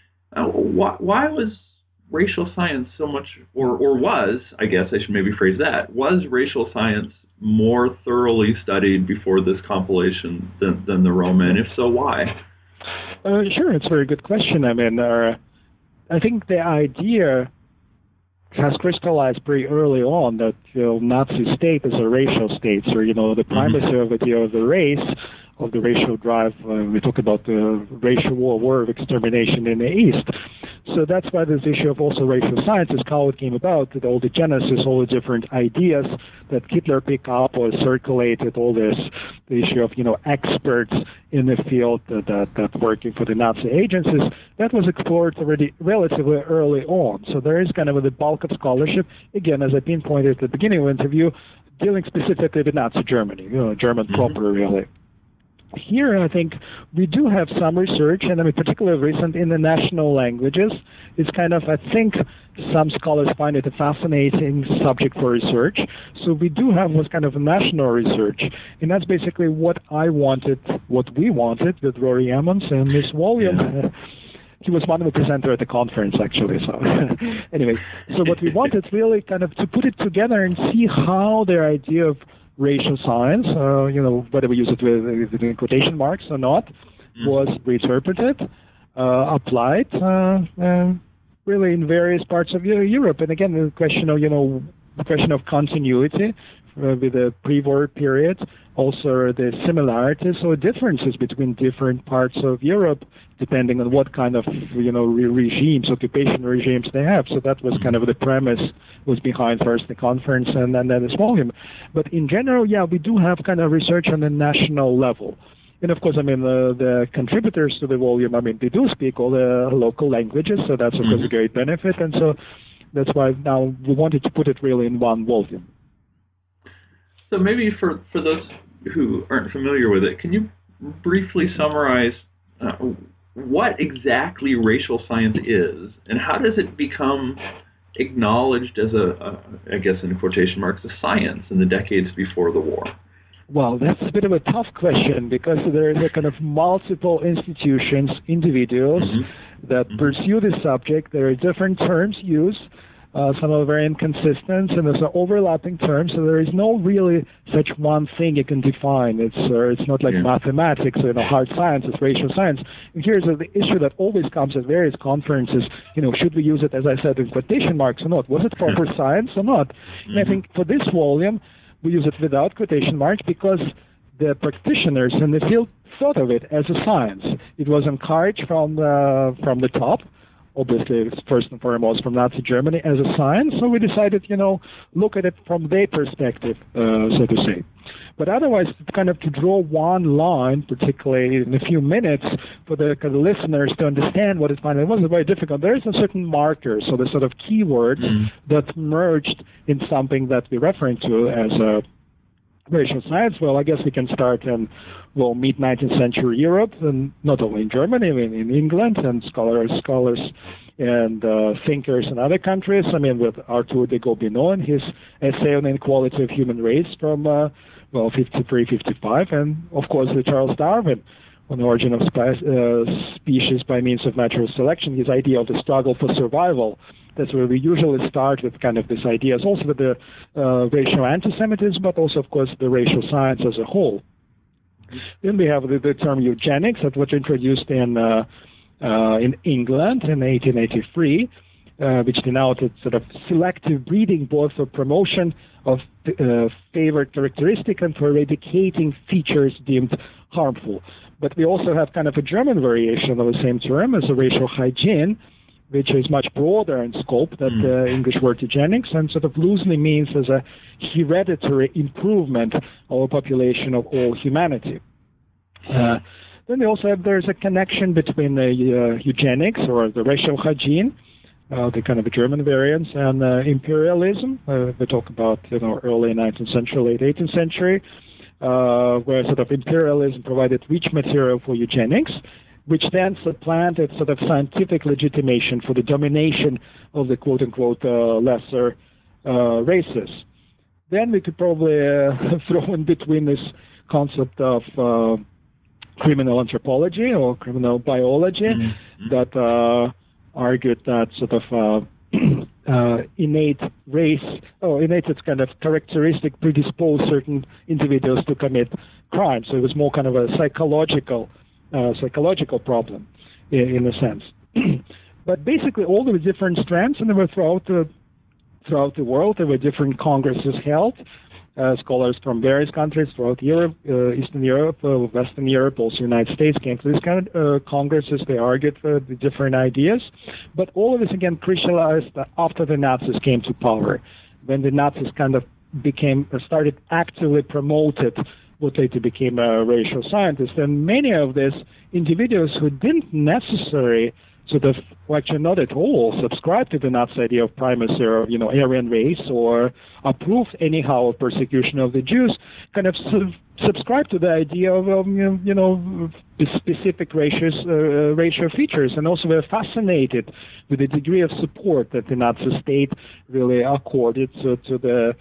Why was racial science so much, or was, I guess I should maybe phrase that, was racial science more thoroughly studied before this compilation than the Roma, and if so, why? Sure, it's a very good question. I mean, I think the idea has crystallized pretty early on that Nazi state is a racial state, so the primacy of the idea of the race, of the racial drive. We talk about the racial war of extermination in the East. So that's why this issue of also racial science is how it came about, with all the genesis, all the different ideas that Hitler picked up or circulated, all this, the issue of, experts in the field that working for the Nazi agencies, that was explored already relatively early on. So there is kind of the bulk of scholarship, again, as I pinpointed at the beginning of the interview, dealing specifically with Nazi Germany, German proper, really. Here, I think we do have some research, and I mean, particularly recent in the national languages. It's kind of, I think, some scholars find it a fascinating subject for research. So we do have what's kind of a national research, and that's basically what we wanted with Rory Emmons and this volume. Yeah. He was one of the presenters at the conference, actually. So anyway, so what we wanted really kind of to put it together and see how their idea of racial science, whether we use it with quotation marks or not, was reinterpreted, applied, really in various parts of Europe. And again, the question of continuity with the pre-war period, also the similarities or differences between different parts of Europe, depending on what kind of regimes, occupation regimes they have. So that was kind of the premise was behind first the conference and then this volume. But in general, yeah, we do have kind of research on the national level. And of course, I mean, the contributors to the volume, I mean, they do speak all the local languages, so that's of course a great benefit. And so that's why now we wanted to put it really in one volume. So maybe for those who aren't familiar with it, can you briefly summarize what exactly racial science is, and how does it become acknowledged as I guess in quotation marks, a science in the decades before the war? Well, that's a bit of a tough question because there is a kind of multiple institutions, individuals that pursue this subject. There are different terms used. Some are very inconsistent, and there's overlapping terms, so there is no really such one thing you can define. It's not like mathematics or hard science, it's racial science. And here's the issue that always comes at various conferences, should we use it, as I said, in quotation marks or not? Was it proper science or not? And I think for this volume, we use it without quotation marks because the practitioners in the field thought of it as a science. It was encouraged from the top, obviously first and foremost from Nazi Germany, as a science. So we decided, look at it from their perspective, so to say. But otherwise, kind of to draw one line, particularly in a few minutes, for the kind of listeners to understand what it's fine, it wasn't very difficult. There is a certain marker, so the sort of keywords that merged in something that we're referring to as a racial science. Well, I guess we can start in mid-19th century Europe, and not only in Germany, I mean in England, and scholars and thinkers in other countries. I mean, with Arthur de Gobineau and his essay on inequality of human race from 53, 55, and of course with Charles Darwin on the origin of species by means of natural selection, his idea of the struggle for survival That's where we usually start with kind of these ideas, also with the racial anti-Semitism, but also, of course, the racial science as a whole. Then we have the term eugenics that was introduced in England in 1883, which denoted sort of selective breeding both for promotion of favored characteristic and for eradicating features deemed harmful. But we also have kind of a German variation of the same term as a racial hygiene, which is much broader in scope than the English word eugenics, and sort of loosely means as a hereditary improvement of a population of all humanity. Then we also have, there's a connection between the eugenics or the racial hygiene, the kind of a German variants, and imperialism. We talk about early 19th century, late 18th century, where sort of imperialism provided rich material for eugenics, which then supplanted sort of scientific legitimation for the domination of the quote-unquote lesser races. Then we could probably throw in between this concept of criminal anthropology or criminal biology that argued that sort of innate it's kind of characteristic predispose certain individuals to commit crime. So it was more kind of a psychological problem in a sense. But basically all the different strands, and they were throughout the world. There were different congresses held. Scholars from various countries throughout Europe, Eastern Europe, Western Europe, also United States came to these kind of congresses. They argued for the different ideas. But all of this, again, crystallized after the Nazis came to power, when the Nazis kind of started actively promoted what later became racial scientists. And many of these individuals who didn't necessarily sort of, actually not at all, subscribe to the Nazi idea of primacy or, Aryan race, or approved anyhow of persecution of the Jews, kind of subscribe to the idea of, specific racial features, and also were fascinated with the degree of support that the Nazi state really accorded to the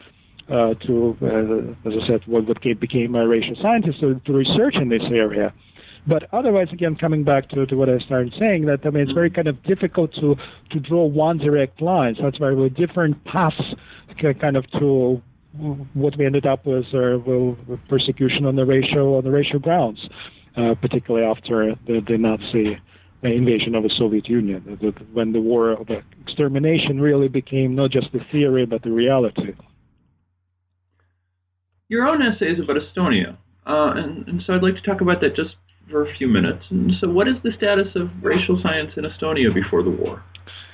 as I said, what became a racial scientist, to research in this area. But otherwise, again, coming back to what I started saying, that it's very kind of difficult to draw one direct line. So that's why we're different paths kind of to what we ended up with persecution on the racial grounds, particularly after the Nazi invasion of the Soviet Union, when the war of extermination really became not just the theory but the reality. Your own essay is about Estonia, and so I'd like to talk about that just for a few minutes. And so what is the status of racial science in Estonia before the war?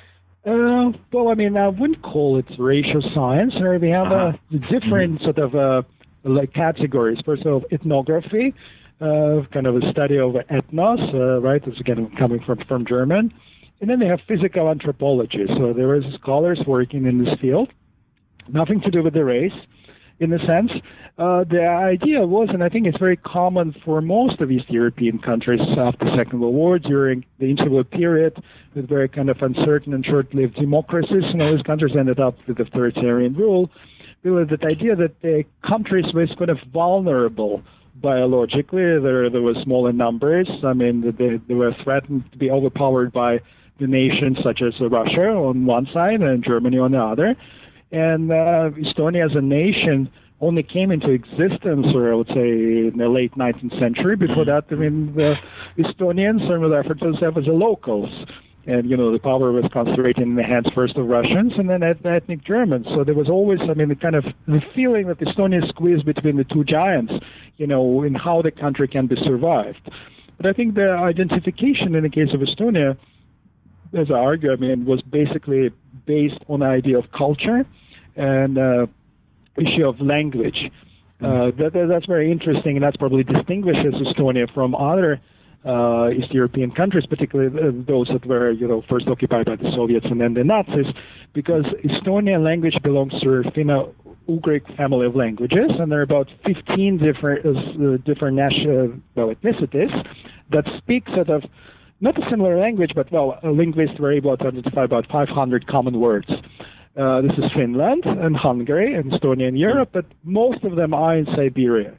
Well, I wouldn't call it racial science. We have different sort of categories. First of all, ethnography, kind of a study of ethnos, right? It's again coming from German. And then they have physical anthropology. So there is scholars working in this field, nothing to do with the race, in a sense. The idea was, and I think it's very common for most of East European countries after the Second World War, during the interwar period, with very kind of uncertain and short-lived democracies, these countries ended up with authoritarian rule. Really, that idea that the countries were kind of vulnerable biologically. There were small in numbers. They were threatened to be overpowered by the nations such as Russia on one side and Germany on the other. And Estonia as a nation only came into existence, or I would say, in the late 19th century. Before that, the Estonians referred to themselves as the locals. And, the power was concentrated in the hands first of Russians and then ethnic Germans. So there was always, the feeling that Estonia is squeezed between the two giants, in how the country can be survived. But I think the identification in the case of Estonia, as I argue, was basically based on the idea of culture and issue of language. That's very interesting, and that's probably distinguishes Estonia from other East European countries, particularly those that were, first occupied by the Soviets and then the Nazis, because Estonian language belongs to Finno-Ugric family of languages, and there are about 15 different national ethnicities that speak sort of not a similar language, but linguists were able to identify about 500 common words. This is Finland and Hungary and Estonia in Europe, but most of them are in Siberia.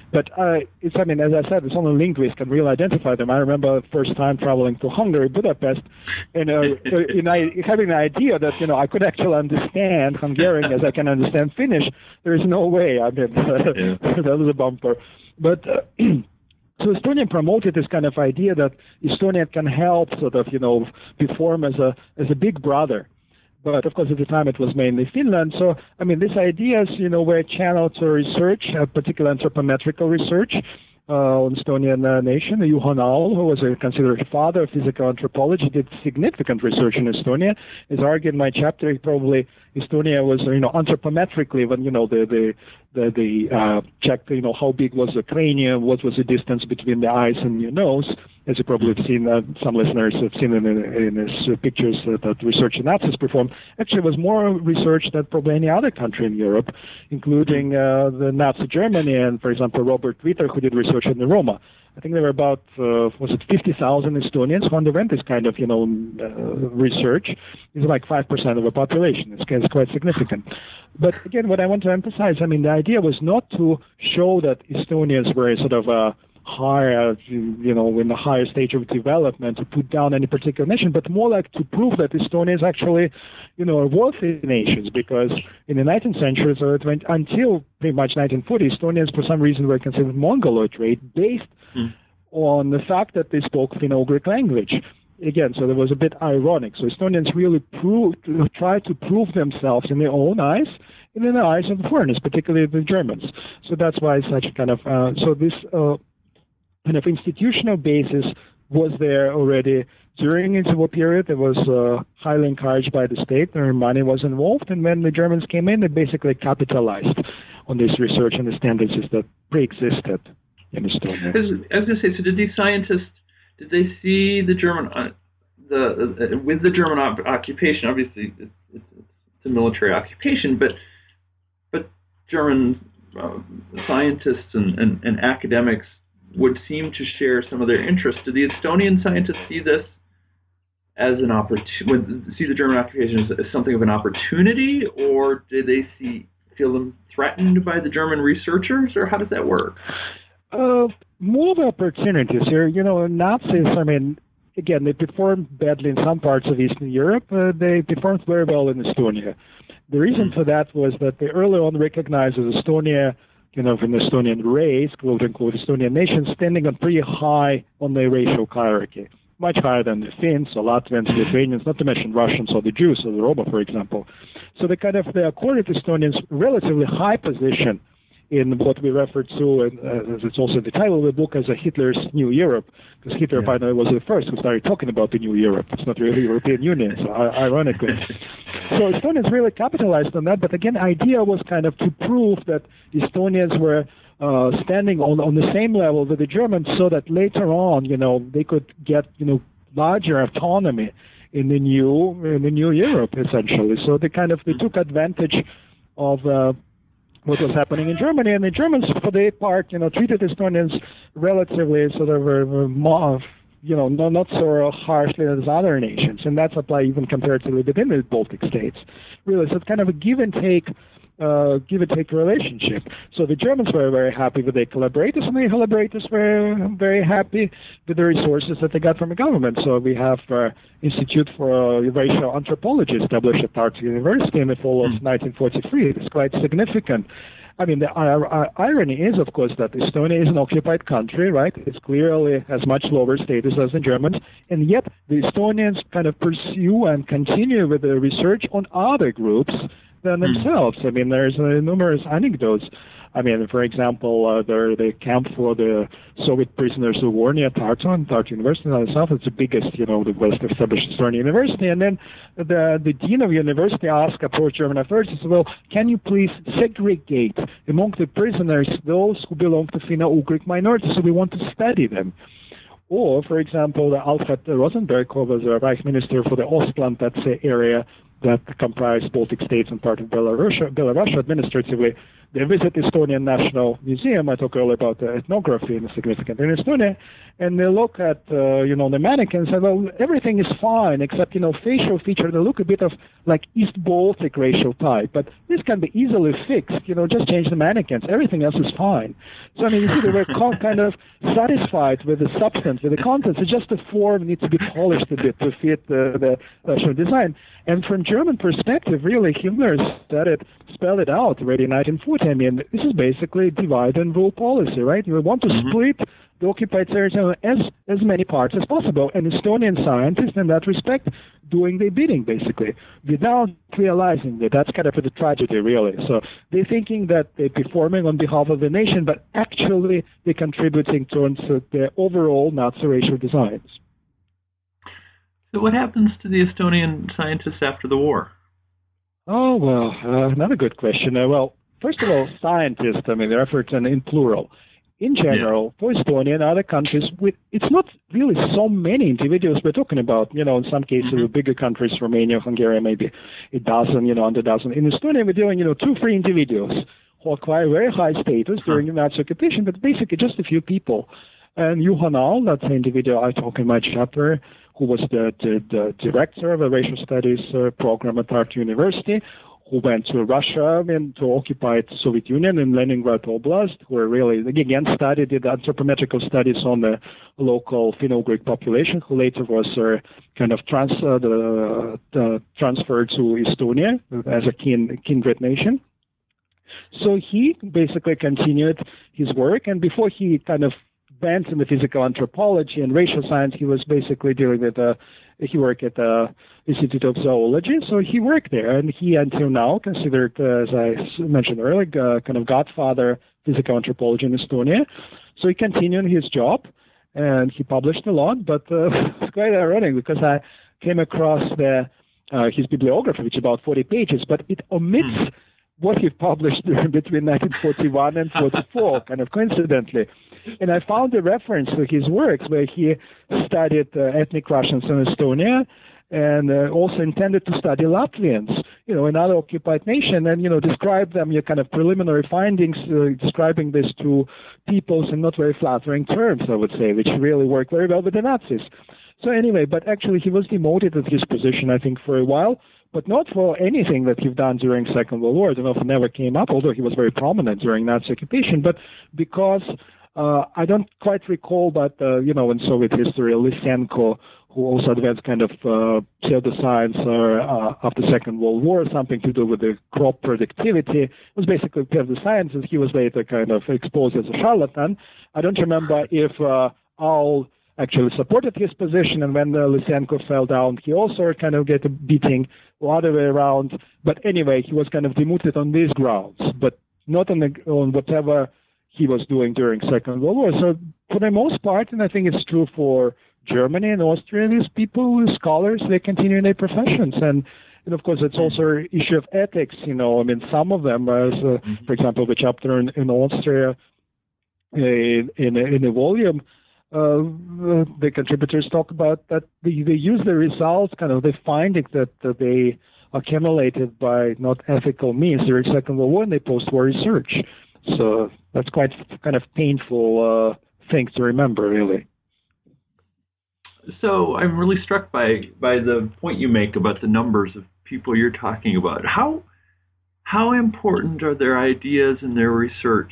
But as I said, it's only linguists can really identify them. I remember the first time traveling to Hungary, Budapest, and having the idea that I could actually understand Hungarian as I can understand Finnish. There is no way. That was a bumper. But so Estonia promoted this kind of idea that Estonia can help perform as a big brother. But of course, at the time it was mainly Finland. So, these ideas, were channeled to research, particularly anthropometrical research on Estonian nation. Juhan Aul, who was considered father of physical anthropology, did significant research in Estonia. As argued in my chapter, probably Estonia was, anthropometrically, when the checked, how big was the cranium, what was the distance between the eyes and your nose. As you probably have seen, some listeners have seen in his pictures that research the Nazis performed. Actually, it was more research than probably any other country in Europe, including the Nazi Germany and, for example, Robert Witter, who did research on the Roma. I think there were about, 50,000 Estonians who underwent this kind of, research. It's like 5% of the population. It's quite significant. But again, what I want to emphasize, the idea was not to show that Estonians were sort of higher, in the higher stage of development, to put down any particular nation, but more like to prove that Estonia is actually, a worthy nation, because in the 19th century, until pretty much 1940, Estonians for some reason were considered Mongoloid race based on the fact that they spoke Finno-Ugric language. Again, so that was a bit ironic. So Estonians really tried to prove themselves in their own eyes, and in the eyes of the foreigners, particularly the Germans. So that's why such a kind of, this kind of institutional basis was there already during the interwar period. It was highly encouraged by the state. Their money was involved, and when the Germans came in, they basically capitalized on this research and the tendencies that pre-existed in Estonia. I was going to say, so did these scientists, did they see the German, with the German occupation? Obviously, it's a military occupation, but German scientists and academics would seem to share some of their interests. Do the Estonian scientists see this as an opportunity? See the German occupation as something of an opportunity, or do they feel them threatened by the German researchers, or how does that work? More of opportunities here. Nazis, again, they performed badly in some parts of Eastern Europe. They performed very well in Estonia. The reason for that was that they early on recognized Estonia, an Estonian race, quote unquote, Estonian nation, standing on pretty high on the racial hierarchy, much higher than the Finns or Latvians, Lithuanians, not to mention Russians or the Jews or the Roma, for example. So they accorded Estonians relatively high position in what we refer to, and as it's also the title of the book, as Hitler's New Europe, because Hitler, by the way, was the first who started talking about the New Europe. It's not really European Union, so ironically. So Estonians really capitalized on that, but again, the idea was kind of to prove that Estonians were standing on the same level with the Germans, so that later on, they could get, larger autonomy in the new Europe, essentially. So they took advantage of what was happening in Germany, and the Germans, for their part, treated Estonians relatively sort of not so harshly as other nations, and that's applied even comparatively within the Baltic states. Really, so it's kind of a give and take relationship. So the Germans were very happy with their collaborators, and the collaborators were very happy with the resources that they got from the government. So we have Institute for Racial Anthropology established at Tartu University in the fall of 1943. It's quite significant. The irony is, of course, that Estonia is an occupied country, right? It clearly has much lower status as the Germans, and yet the Estonians kind of pursue and continue with the research on other groups than themselves. There's numerous anecdotes. For example, the camp for the Soviet prisoners of war near Tartu, and Tartu University in the south, it's the biggest, the well-established Estonian university. And then the dean of the university approached German authorities, well, can you please segregate among the prisoners those who belong to Finno-Ugric minorities, so we want to study them. Or, for example, Alfred Rosenberg, who was a Reich Minister for the Ostland, that's the area that comprised Baltic states and part of Belarus administratively, they visit Estonian National Museum. I talked earlier about the ethnography and the significance in Estonia, and they look at the mannequins and say, well, everything is fine except facial feature. They look a bit of like East Baltic racial type, but this can be easily fixed. Just change the mannequins. Everything else is fine. So I mean, you see, they were kind of satisfied with the substance, with the contents. It's just the form needs to be polished a bit to fit the actual design. And from German perspective, really, Himmler spelled it out already in 1940. I mean, this is basically divide and rule policy, right? You want to split the occupied territory as many parts as possible. And Estonian scientists, in that respect, doing their bidding, basically, without realizing that. That's kind of the tragedy, really. So they're thinking that they're performing on behalf of the nation, but actually they're contributing towards the overall Nazi racial designs. So what happens to the Estonian scientists after the war? Oh, well, another good question. Well, first of all, scientists, I mean, their efforts are in plural. In general, for Estonia and other countries, it's not really so many individuals we're talking about. In some cases, with bigger countries, Romania, Hungary, maybe a dozen, under a dozen. In Estonia, we're dealing, 2-3 individuals who acquire very high status during the Nazi occupation, but basically just a few people. And Juhan Aul, that's the individual I talk in my chapter, who was the director of a racial studies program at Tartu University, who went to Russia and to occupied Soviet Union in Leningrad Oblast, who really, again, did anthropometrical studies on the local Finno-Ugric population, who later was kind of transferred to Estonia as a kindred nation. So he basically continued his work, and before he kind of went into physical anthropology and racial science, he was basically dealing with he worked at the Institute of Zoology, so he worked there, and he until now considered, as I mentioned earlier, kind of godfather physical anthropology in Estonia. So he continued his job, and he published a lot, but it's quite ironic because I came across his bibliography, which is about 40 pages, but it omits what he published between 1941 and 44, kind of coincidentally. And I found a reference to his works where he studied ethnic Russians in Estonia and also intended to study Latvians, another occupied nation, and, describe them, kind of preliminary findings, describing these two peoples in not very flattering terms, I would say, which really worked very well with the Nazis. So anyway, but actually he was demoted at his position, I think, for a while, but not for anything that he'd done during Second World War. I don't know if it never came up, although he was very prominent during Nazi occupation, but because I don't quite recall, but, in Soviet history, Lysenko, who also advanced kind of pseudoscience after Second World War, something to do with the crop productivity, was basically pseudoscience, and he was later kind of exposed as a charlatan. I don't remember if Aul actually supported his position, and when Lysenko fell down, he also kind of get a beating the other way around. But anyway, he was kind of demoted on these grounds, but not on whatever he was doing during Second World War. So for the most part, and I think it's true for Germany and Austria, these people, scholars, they continue in their professions. And of course, it's also an issue of ethics. I mean, some of them, as for example, the chapter in Austria, in a volume, the contributors talk about that they use the results, kind of the findings that they accumulated by not ethical means during Second World War in their post-war research. So that's quite kind of painful thing to remember, really. So I'm really struck by the point you make about the numbers of people you're talking about. How important are their ideas and their research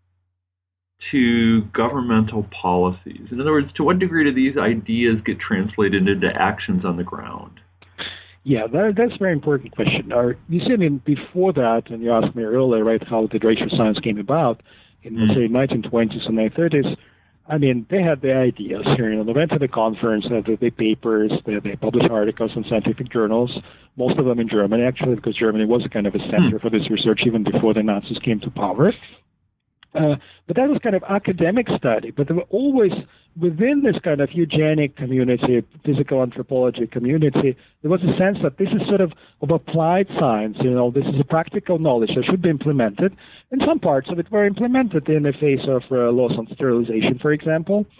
to governmental policies? In other words, to what degree do these ideas get translated into actions on the ground? Yeah, that's a very important question. You see, I mean, before that, and you asked me earlier, right, how the racial science came about in, let's say, 1920s and 1930s, I mean, they had the ideas here. They went to the conference, they had the papers, they published articles in scientific journals, most of them in Germany, actually, because Germany was a kind of a center for this research even before the Nazis came to power. But that was kind of academic study. But they were always within this kind of eugenic community, physical anthropology community, there was a sense that this is sort of applied science. This is a practical knowledge that should be implemented. And some parts of it were implemented in the face of laws on sterilization, for example.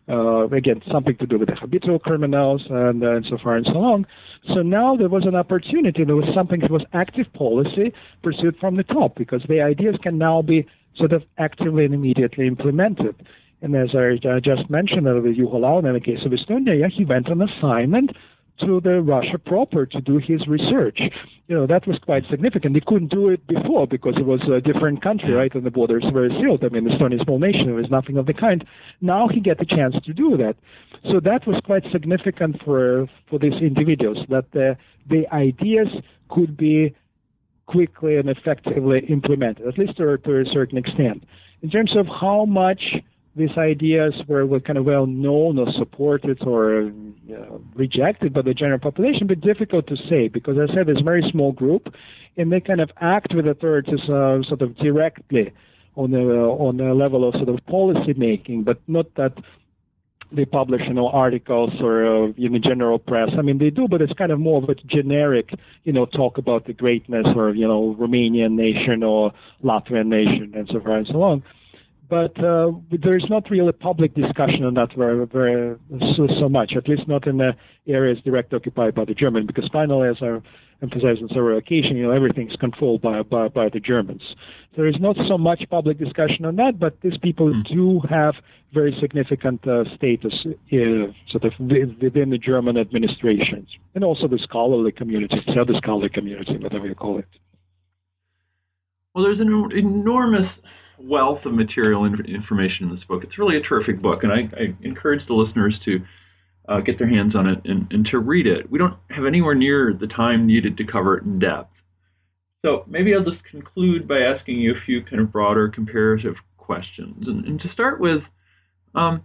Again, something to do with the habitual criminals and so far and so on. So now there was an opportunity. There was something that was active policy pursued from the top, because the ideas can now be sort of actively and immediately implemented. And as I just mentioned, with Juho Launen in the case of Estonia, he went on assignment to the Russia proper to do his research. That was quite significant. He couldn't do it before because it was a different country, right? And the borders were sealed. I mean, Estonia is a small nation. There was nothing of the kind. Now he get the chance to do that. So that was quite significant for these individuals, that the ideas could be quickly and effectively implemented, at least to a certain extent. In terms of how much these ideas were kind of well known or supported or rejected by the general population, but difficult to say, because as I said, it's a very small group, and they kind of act with authorities sort of directly on a level of sort of policy making, but not that they publish articles or in the general press. I mean, they do, but it's kind of more of a generic, talk about the greatness or Romanian nation or Latvian nation and so far and so on. But there's not really public discussion on that very so much, at least not in the areas directly occupied by the Germans, because finally, as I emphasized on several occasions, everything's controlled by the Germans. So there is not so much public discussion on that, but these people do have very significant status sort of within the German administrations, and also the scholarly community, the scholarly community, whatever you call it. Well, there's an enormous wealth of material and information in this book. It's really a terrific book, and I encourage the listeners to get their hands on it and to read it. We don't have anywhere near the time needed to cover it in depth. So maybe I'll just conclude by asking you a few kind of broader comparative questions. And to start with, are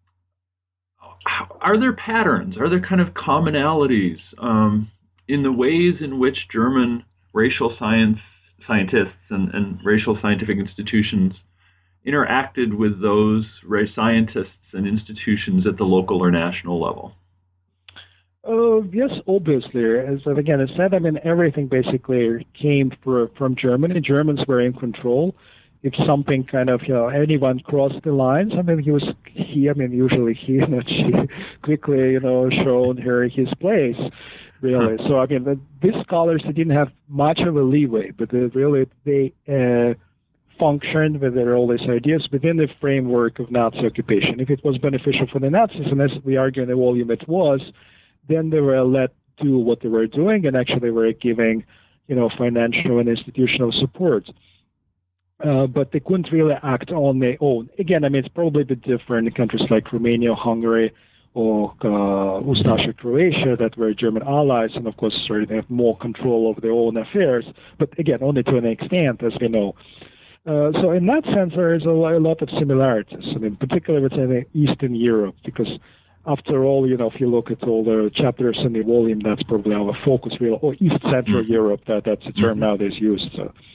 there patterns? Are there kind of commonalities in the ways in which German racial scientists and racial scientific institutions interacted with those scientists and institutions at the local or national level? Yes, obviously. As again, I said, I mean, everything basically came from Germany. Germans were in control. If something kind of, anyone crossed the lines, I mean, usually he, not she, quickly, shown her his place. Really. So, I mean, these scholars, they didn't have much of a leeway, but they functioned with all these ideas within the framework of Nazi occupation. If it was beneficial for the Nazis, and as we argue in the volume it was, then they were let do what they were doing, and actually were giving, financial and institutional support. But they couldn't really act on their own. Again, I mean, it's probably a bit different in countries like Romania, Hungary, or Ustasha, Croatia, that were German allies, and of course, they have more control over their own affairs, but again, only to an extent, as we know. So in that sense, there is a lot of similarities. I mean, particularly within Eastern Europe, because after all, if you look at all the chapters in the volume, that's probably our focus, or East Central Europe, that's the term nowadays used.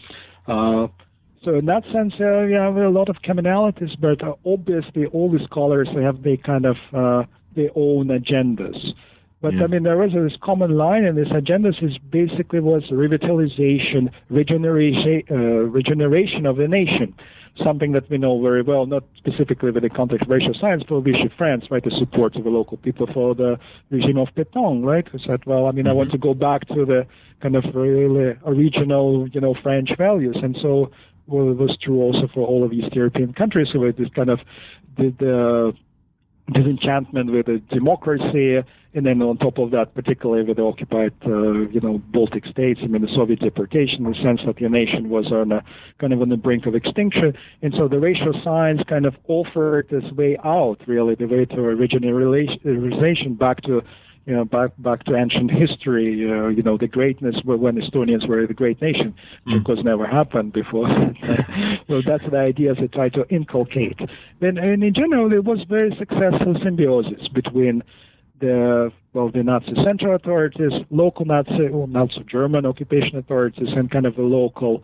So in that sense, we have a lot of commonalities, but obviously all the scholars, they have their kind of their own agendas. But I mean, there is this common line, and this agendas basically was revitalization, regeneration of the nation, something that we know very well, not specifically with the context of racial science, for Vichy France, right, the support of the local people for the regime of Pétain, right, who said, well, I mean, I want to go back to the kind of really original, French values, and so well, it was true also for all of East European countries, who had this kind of disenchantment with the democracy, and then on top of that, particularly with the occupied, Baltic states, I mean, the Soviet deportation, in the sense that the nation was on the brink of extinction, and so the racial science kind of offered this way out, really, the way to regeneration back to back to ancient history, the greatness when Estonians were the great nation, which of course never happened before. So that's the ideas they try to inculcate. And in general, it was very successful symbiosis between the Nazi central authorities, local Nazi German occupation authorities, and kind of the local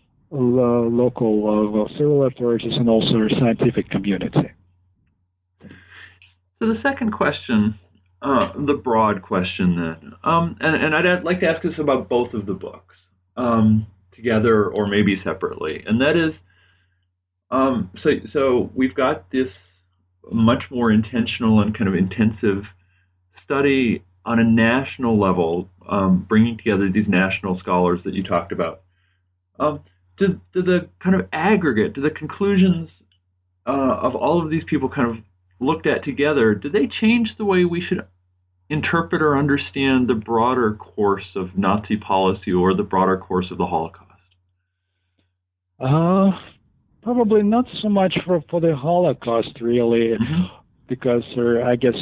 civil authorities, and also the scientific community. So the second question, the broad question then, and I'd like to ask this about both of the books, together or maybe separately, and that is, so we've got this much more intentional and kind of intensive study on a national level, bringing together these national scholars that you talked about. Do the kind of aggregate, do the conclusions of all of these people kind of looked at together, do they change the way we should interpret or understand the broader course of Nazi policy or the broader course of the Holocaust? Probably not so much for the Holocaust, really, because I guess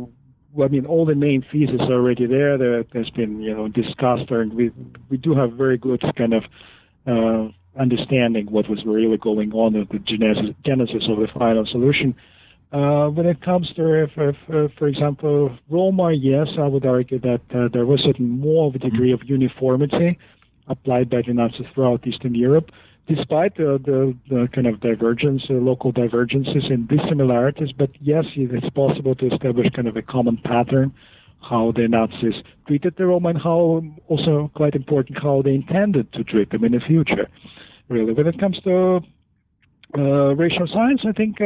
all the main theses are already there. That has been discussed, and we do have very good kind of understanding what was really going on with the genesis of the final solution. When it comes to, for example, Roma, yes, I would argue that there was certain more of a degree of uniformity applied by the Nazis throughout Eastern Europe, despite the kind of divergence, local divergences and dissimilarities. But yes, it's possible to establish kind of a common pattern, how the Nazis treated the Roma, and how, also quite important, how they intended to treat them in the future, really. When it comes to racial science, I think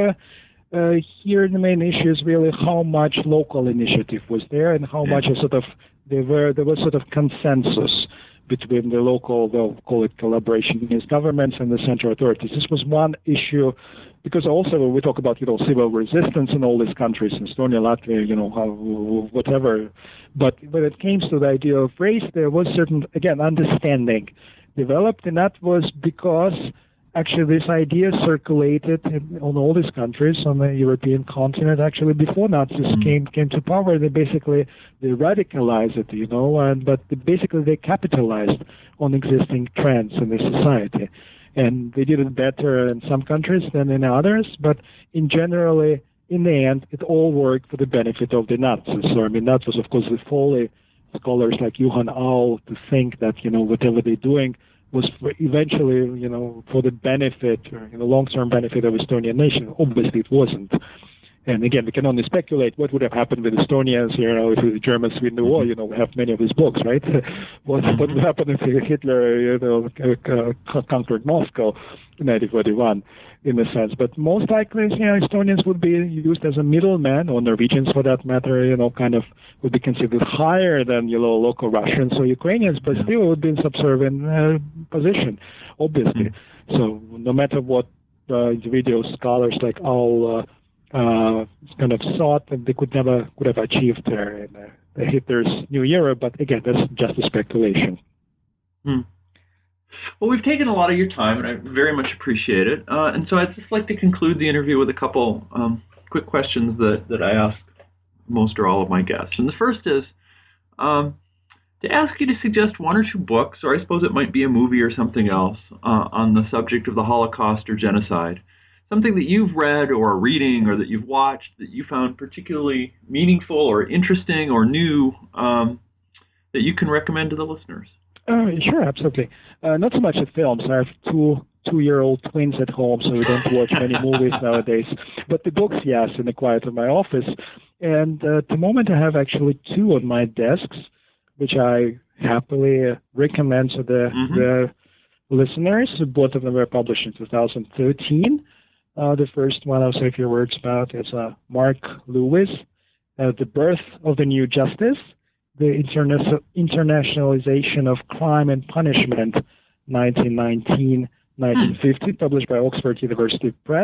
here the main issue is really how much local initiative was there and how much there was sort of consensus between the local, they'll call it collaboration against governments and the central authorities. This was one issue, because also we talk about civil resistance in all these countries, in Estonia, Latvia, whatever. But when it came to the idea of race, there was certain, again, understanding developed, and that was because actually this idea circulated on all these countries on the European continent actually before Nazis came to power. They radicalized it, but they capitalized on existing trends in the society. And they did it better in some countries than in others, but in generally, in the end, it all worked for the benefit of the Nazis. So, that was, of course, the folly of scholars like Johann Aul to think that, whatever they're doing was eventually, for the benefit, or long-term benefit of Estonian nation. Obviously, it wasn't. And again, we can only speculate what would have happened with Estonians, if the Germans win the war. We have many of his books, right? What would happen if Hitler, conquered Moscow in 1941, in a sense. But most likely, Estonians would be used as a middleman, or Norwegians for that matter, would be considered higher than, local Russians or Ukrainians, but still would be in subservient position, obviously. So no matter what individual scholars like Aul kind of thought, that they could have achieved there in Hitler's new era, but again, that's just a speculation. Well, we've taken a lot of your time, and I very much appreciate it. And so I'd just like to conclude the interview with a couple quick questions that I ask most or all of my guests. And the first is to ask you to suggest one or two books, or I suppose it might be a movie or something else, on the subject of the Holocaust or genocide. Something that you've read or are reading or that you've watched that you found particularly meaningful or interesting or new that you can recommend to the listeners. Sure, absolutely. Not so much at films. I have two-year-old twins at home, so we don't watch many movies nowadays. But the books, yes, in the quiet of my office. And at the moment, I have actually two on my desks, which I happily recommend to the listeners. Both of them were published in 2013. The first one I'll say a few words about is Mark Lewis, The Birth of the New Justice, The Internationalization of Crime and Punishment, 1919-1950, published by Oxford University Press.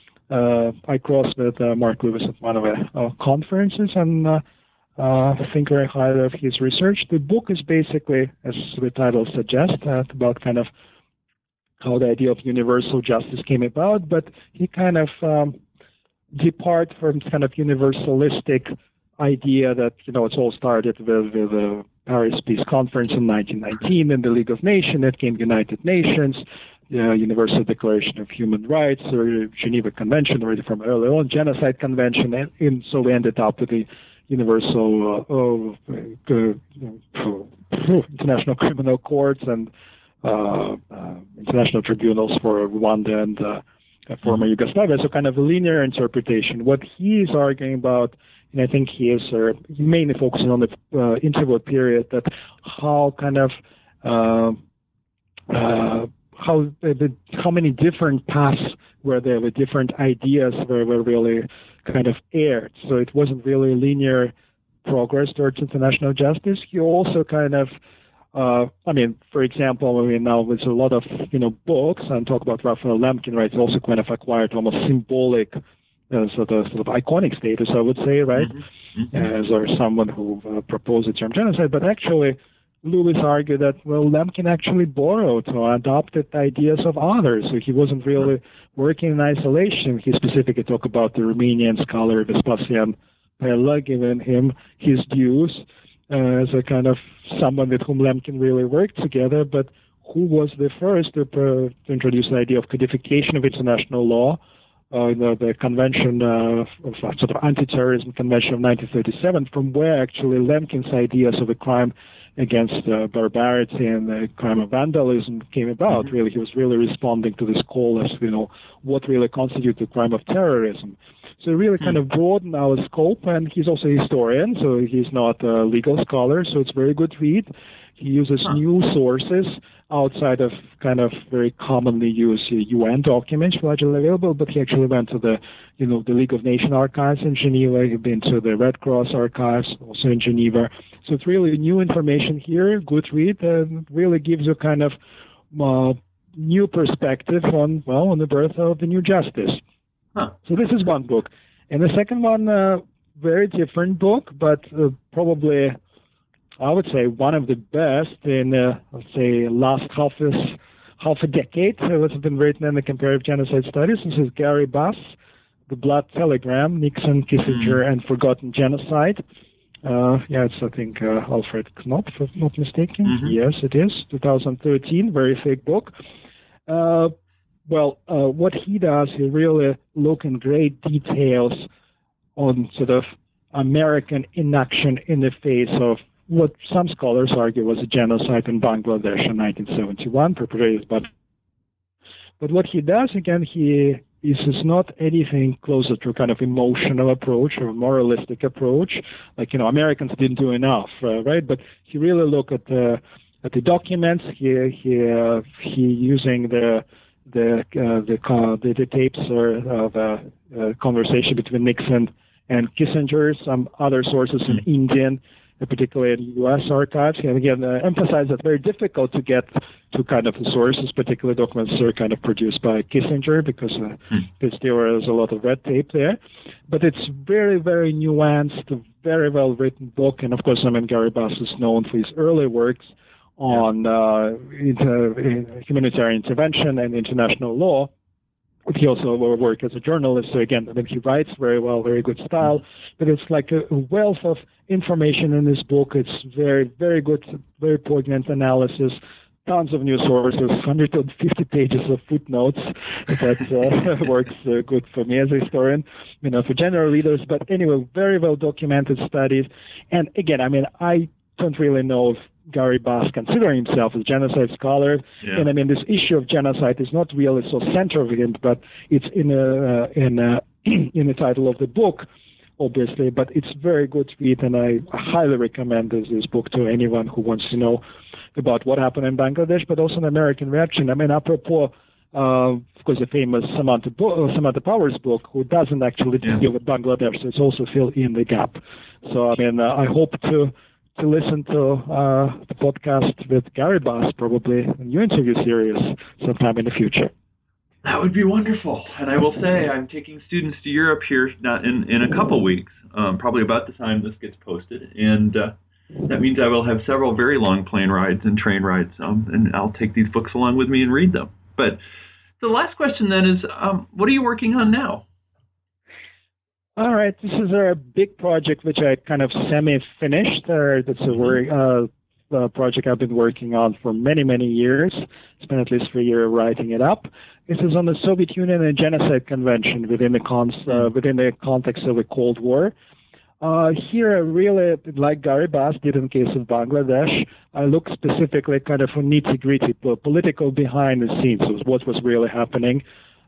I crossed with Mark Lewis at one of the conferences, and I think very highly of his research. The book is basically, as the title suggests, about kind of how the idea of universal justice came about, but he kind of depart from kind of universalistic idea that, it all started with the Paris Peace Conference in 1919 and the League of Nations. That came United Nations, Universal Declaration of Human Rights, or Geneva Convention already from early on, Genocide Convention, and so we ended up with the Universal International Criminal Courts and international tribunals for Rwanda and former Yugoslavia. So kind of a linear interpretation. What he is arguing about, and I think he is mainly focusing on the interwar period, that how kind of how many different paths were there with different ideas were really kind of erred. So it wasn't really linear progress towards international justice. He also kind of, for example, now there's a lot of, books, and talk about Raphael Lemkin, right? It's also kind of acquired almost symbolic, sort of iconic status, I would say, right? As or someone who proposed the term genocide. But actually, Lewis argued that, Lemkin actually borrowed or adopted ideas of others. So he wasn't really working in isolation. He specifically talked about the Romanian scholar Vespasian Pella, giving him his dues as a kind of someone with whom Lemkin really worked together, but who was the first to introduce the idea of codification of international law, the convention of sort of anti-terrorism convention of 1937, from where actually Lemkin's ideas of a crime against barbarity and the crime of vandalism came about. Really, he was really responding to this call as, what really constitutes the crime of terrorism. So really kind of broadened our scope, and he's also a historian, so he's not a legal scholar, so it's a very good read. He uses new sources outside of kind of very commonly used UN documents largely available, but he actually went to the League of Nations archives in Geneva. He's been to the Red Cross archives, also in Geneva. So it's really new information here, good read, and really gives you kind of new perspective on the birth of the new justice. So this is one book. And the second one, very different book, but probably, I would say, one of the best in, let's say, last half a decade. What's been written in the comparative genocide studies. This is Gary Bass, The Blood Telegram, Nixon, Kissinger, and Forgotten Genocide. It's, I think, Alfred Knopf, if I'm not mistaken. Yes, it is. 2013, very thick book. What he does, he really look in great details on sort of American inaction in the face of what some scholars argue was a genocide in Bangladesh in 1971, perpetrated by. But what he does, again, is not anything closer to a kind of emotional approach or moralistic approach. Like, Americans didn't do enough, right? But he really look at the documents. He using the tapes of a conversation between Nixon and Kissinger, some other sources in Indian, particularly in U.S. archives. And again, emphasize that very difficult to get to kind of the sources, particular documents are kind of produced by Kissinger because there is a lot of red tape there. But it's very, very nuanced, very well-written book. And of course, Gary Bass is known for his early works on humanitarian intervention and international law. He also worked as a journalist, so again, he writes very well, very good style, but it's like a wealth of information in this book. It's very, very good, very poignant analysis, tons of new sources, 150 pages of footnotes. That works good for me as a historian, for general readers. But anyway, very well documented studies. And again, I don't really know if Gary Bass considering himself as a genocide scholar, and this issue of genocide is not really so central of him, but it's in the title of the book, obviously. But it's very good read, and I highly recommend this book to anyone who wants to know about what happened in Bangladesh, but also an American reaction. Apropos, of course, the famous Samantha Powers book, who doesn't actually deal with Bangladesh, so it's also fill in the gap. So I hope to listen to the podcast with Gary Bass, probably a new interview series sometime in the future. That would be wonderful. And I will say I'm taking students to Europe here in a couple weeks, probably about the time this gets posted. And that means I will have several very long plane rides and train rides, and I'll take these books along with me and read them. But the last question then is, what are you working on now? All right, this is a big project which I kind of semi-finished. That's a project I've been working on for many, many years. Spent at least 3 years writing it up. This is on the Soviet Union and Genocide Convention within the context of the Cold War. Here, I really, like Gary Bass did in the case of Bangladesh, I look specifically kind of for nitty-gritty, political behind the scenes, of what was really happening.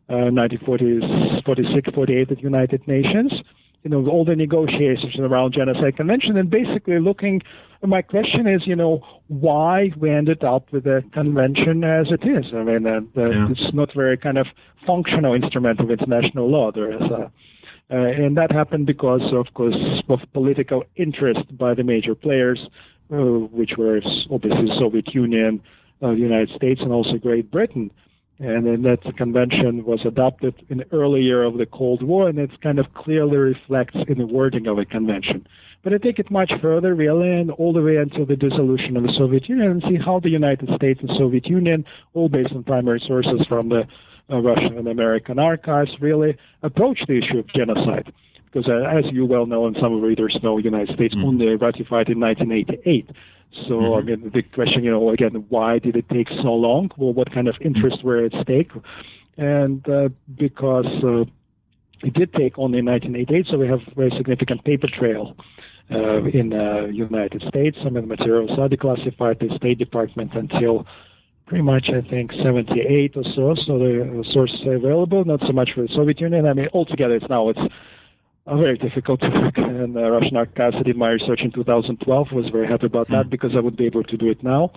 1946, 48 at United Nations, all the negotiations around Genocide Convention, and basically my question is, why we ended up with a convention as it is. It's not very kind of functional instrument of international law. There is And that happened because, of course, of political interest by the major players, which were obviously the Soviet Union, the United States, and also Great Britain. And then that convention was adopted in the early year of the Cold War, and it kind of clearly reflects in the wording of the convention. But I take it much further, really, and all the way until the dissolution of the Soviet Union, and see how the United States and Soviet Union, all based on primary sources from the Russian and American archives, really approached the issue of genocide. Because as you well know, and some readers know, the United States only ratified in 1988. So, I mean, the question, again, why did it take so long? Well, what kind of interests were at stake? And because it did take only in 1988, so we have a very significant paper trail in the United States. Some of the materials are declassified by the State Department until pretty much, I think, 78 or so. So the sources are available, not so much for the Soviet Union. I mean, altogether, it's very difficult to look in the Russian archives. I did my research in 2012. Was very happy about that because I would be able to do it now.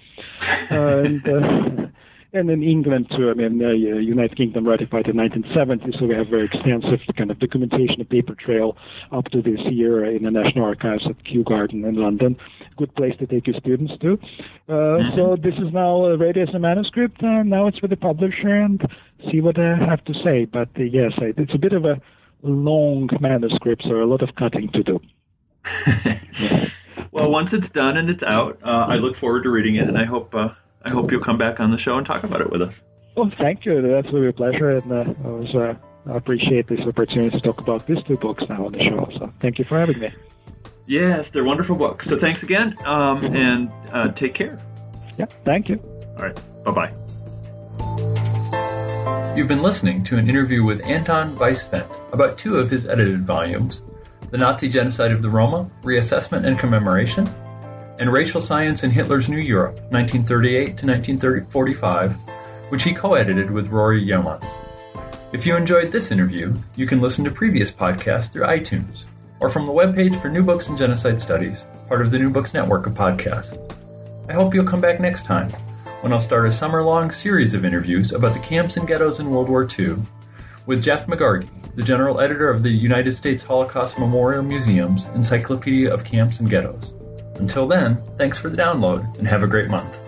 And in England, too, I mean, the United Kingdom ratified in 1970, so we have very extensive kind of documentation, a paper trail up to this year in the National Archives at Kew Garden in London. Good place to take your students to. So this is now ready as a manuscript, and now it's with the publisher, and see what I have to say. But yes, it's a bit of a long manuscript, so a lot of cutting to do. Well, once it's done and it's out, I look forward to reading it, and I hope you'll come back on the show and talk about it with us. Oh, thank you. That's really a pleasure, and I appreciate this opportunity to talk about these two books now on the show. So thank you for having me. Yes, they're wonderful books. So thanks again, and take care. Yeah, thank you. All right, bye-bye. You've been listening to an interview with Anton Weisfeld about two of his edited volumes, The Nazi Genocide of the Roma, Reassessment and Commemoration, and Racial Science in Hitler's New Europe, 1938 to 1945, which he co-edited with Rory Yeomans. If you enjoyed this interview, you can listen to previous podcasts through iTunes, or from the webpage for New Books in Genocide Studies, part of the New Books Network of podcasts. I hope you'll come back next time, when I'll start a summer-long series of interviews about the camps and ghettos in World War II, with Jeff McGargy, the general editor of the United States Holocaust Memorial Museum's Encyclopedia of Camps and Ghettos. Until then, thanks for the download, and have a great month.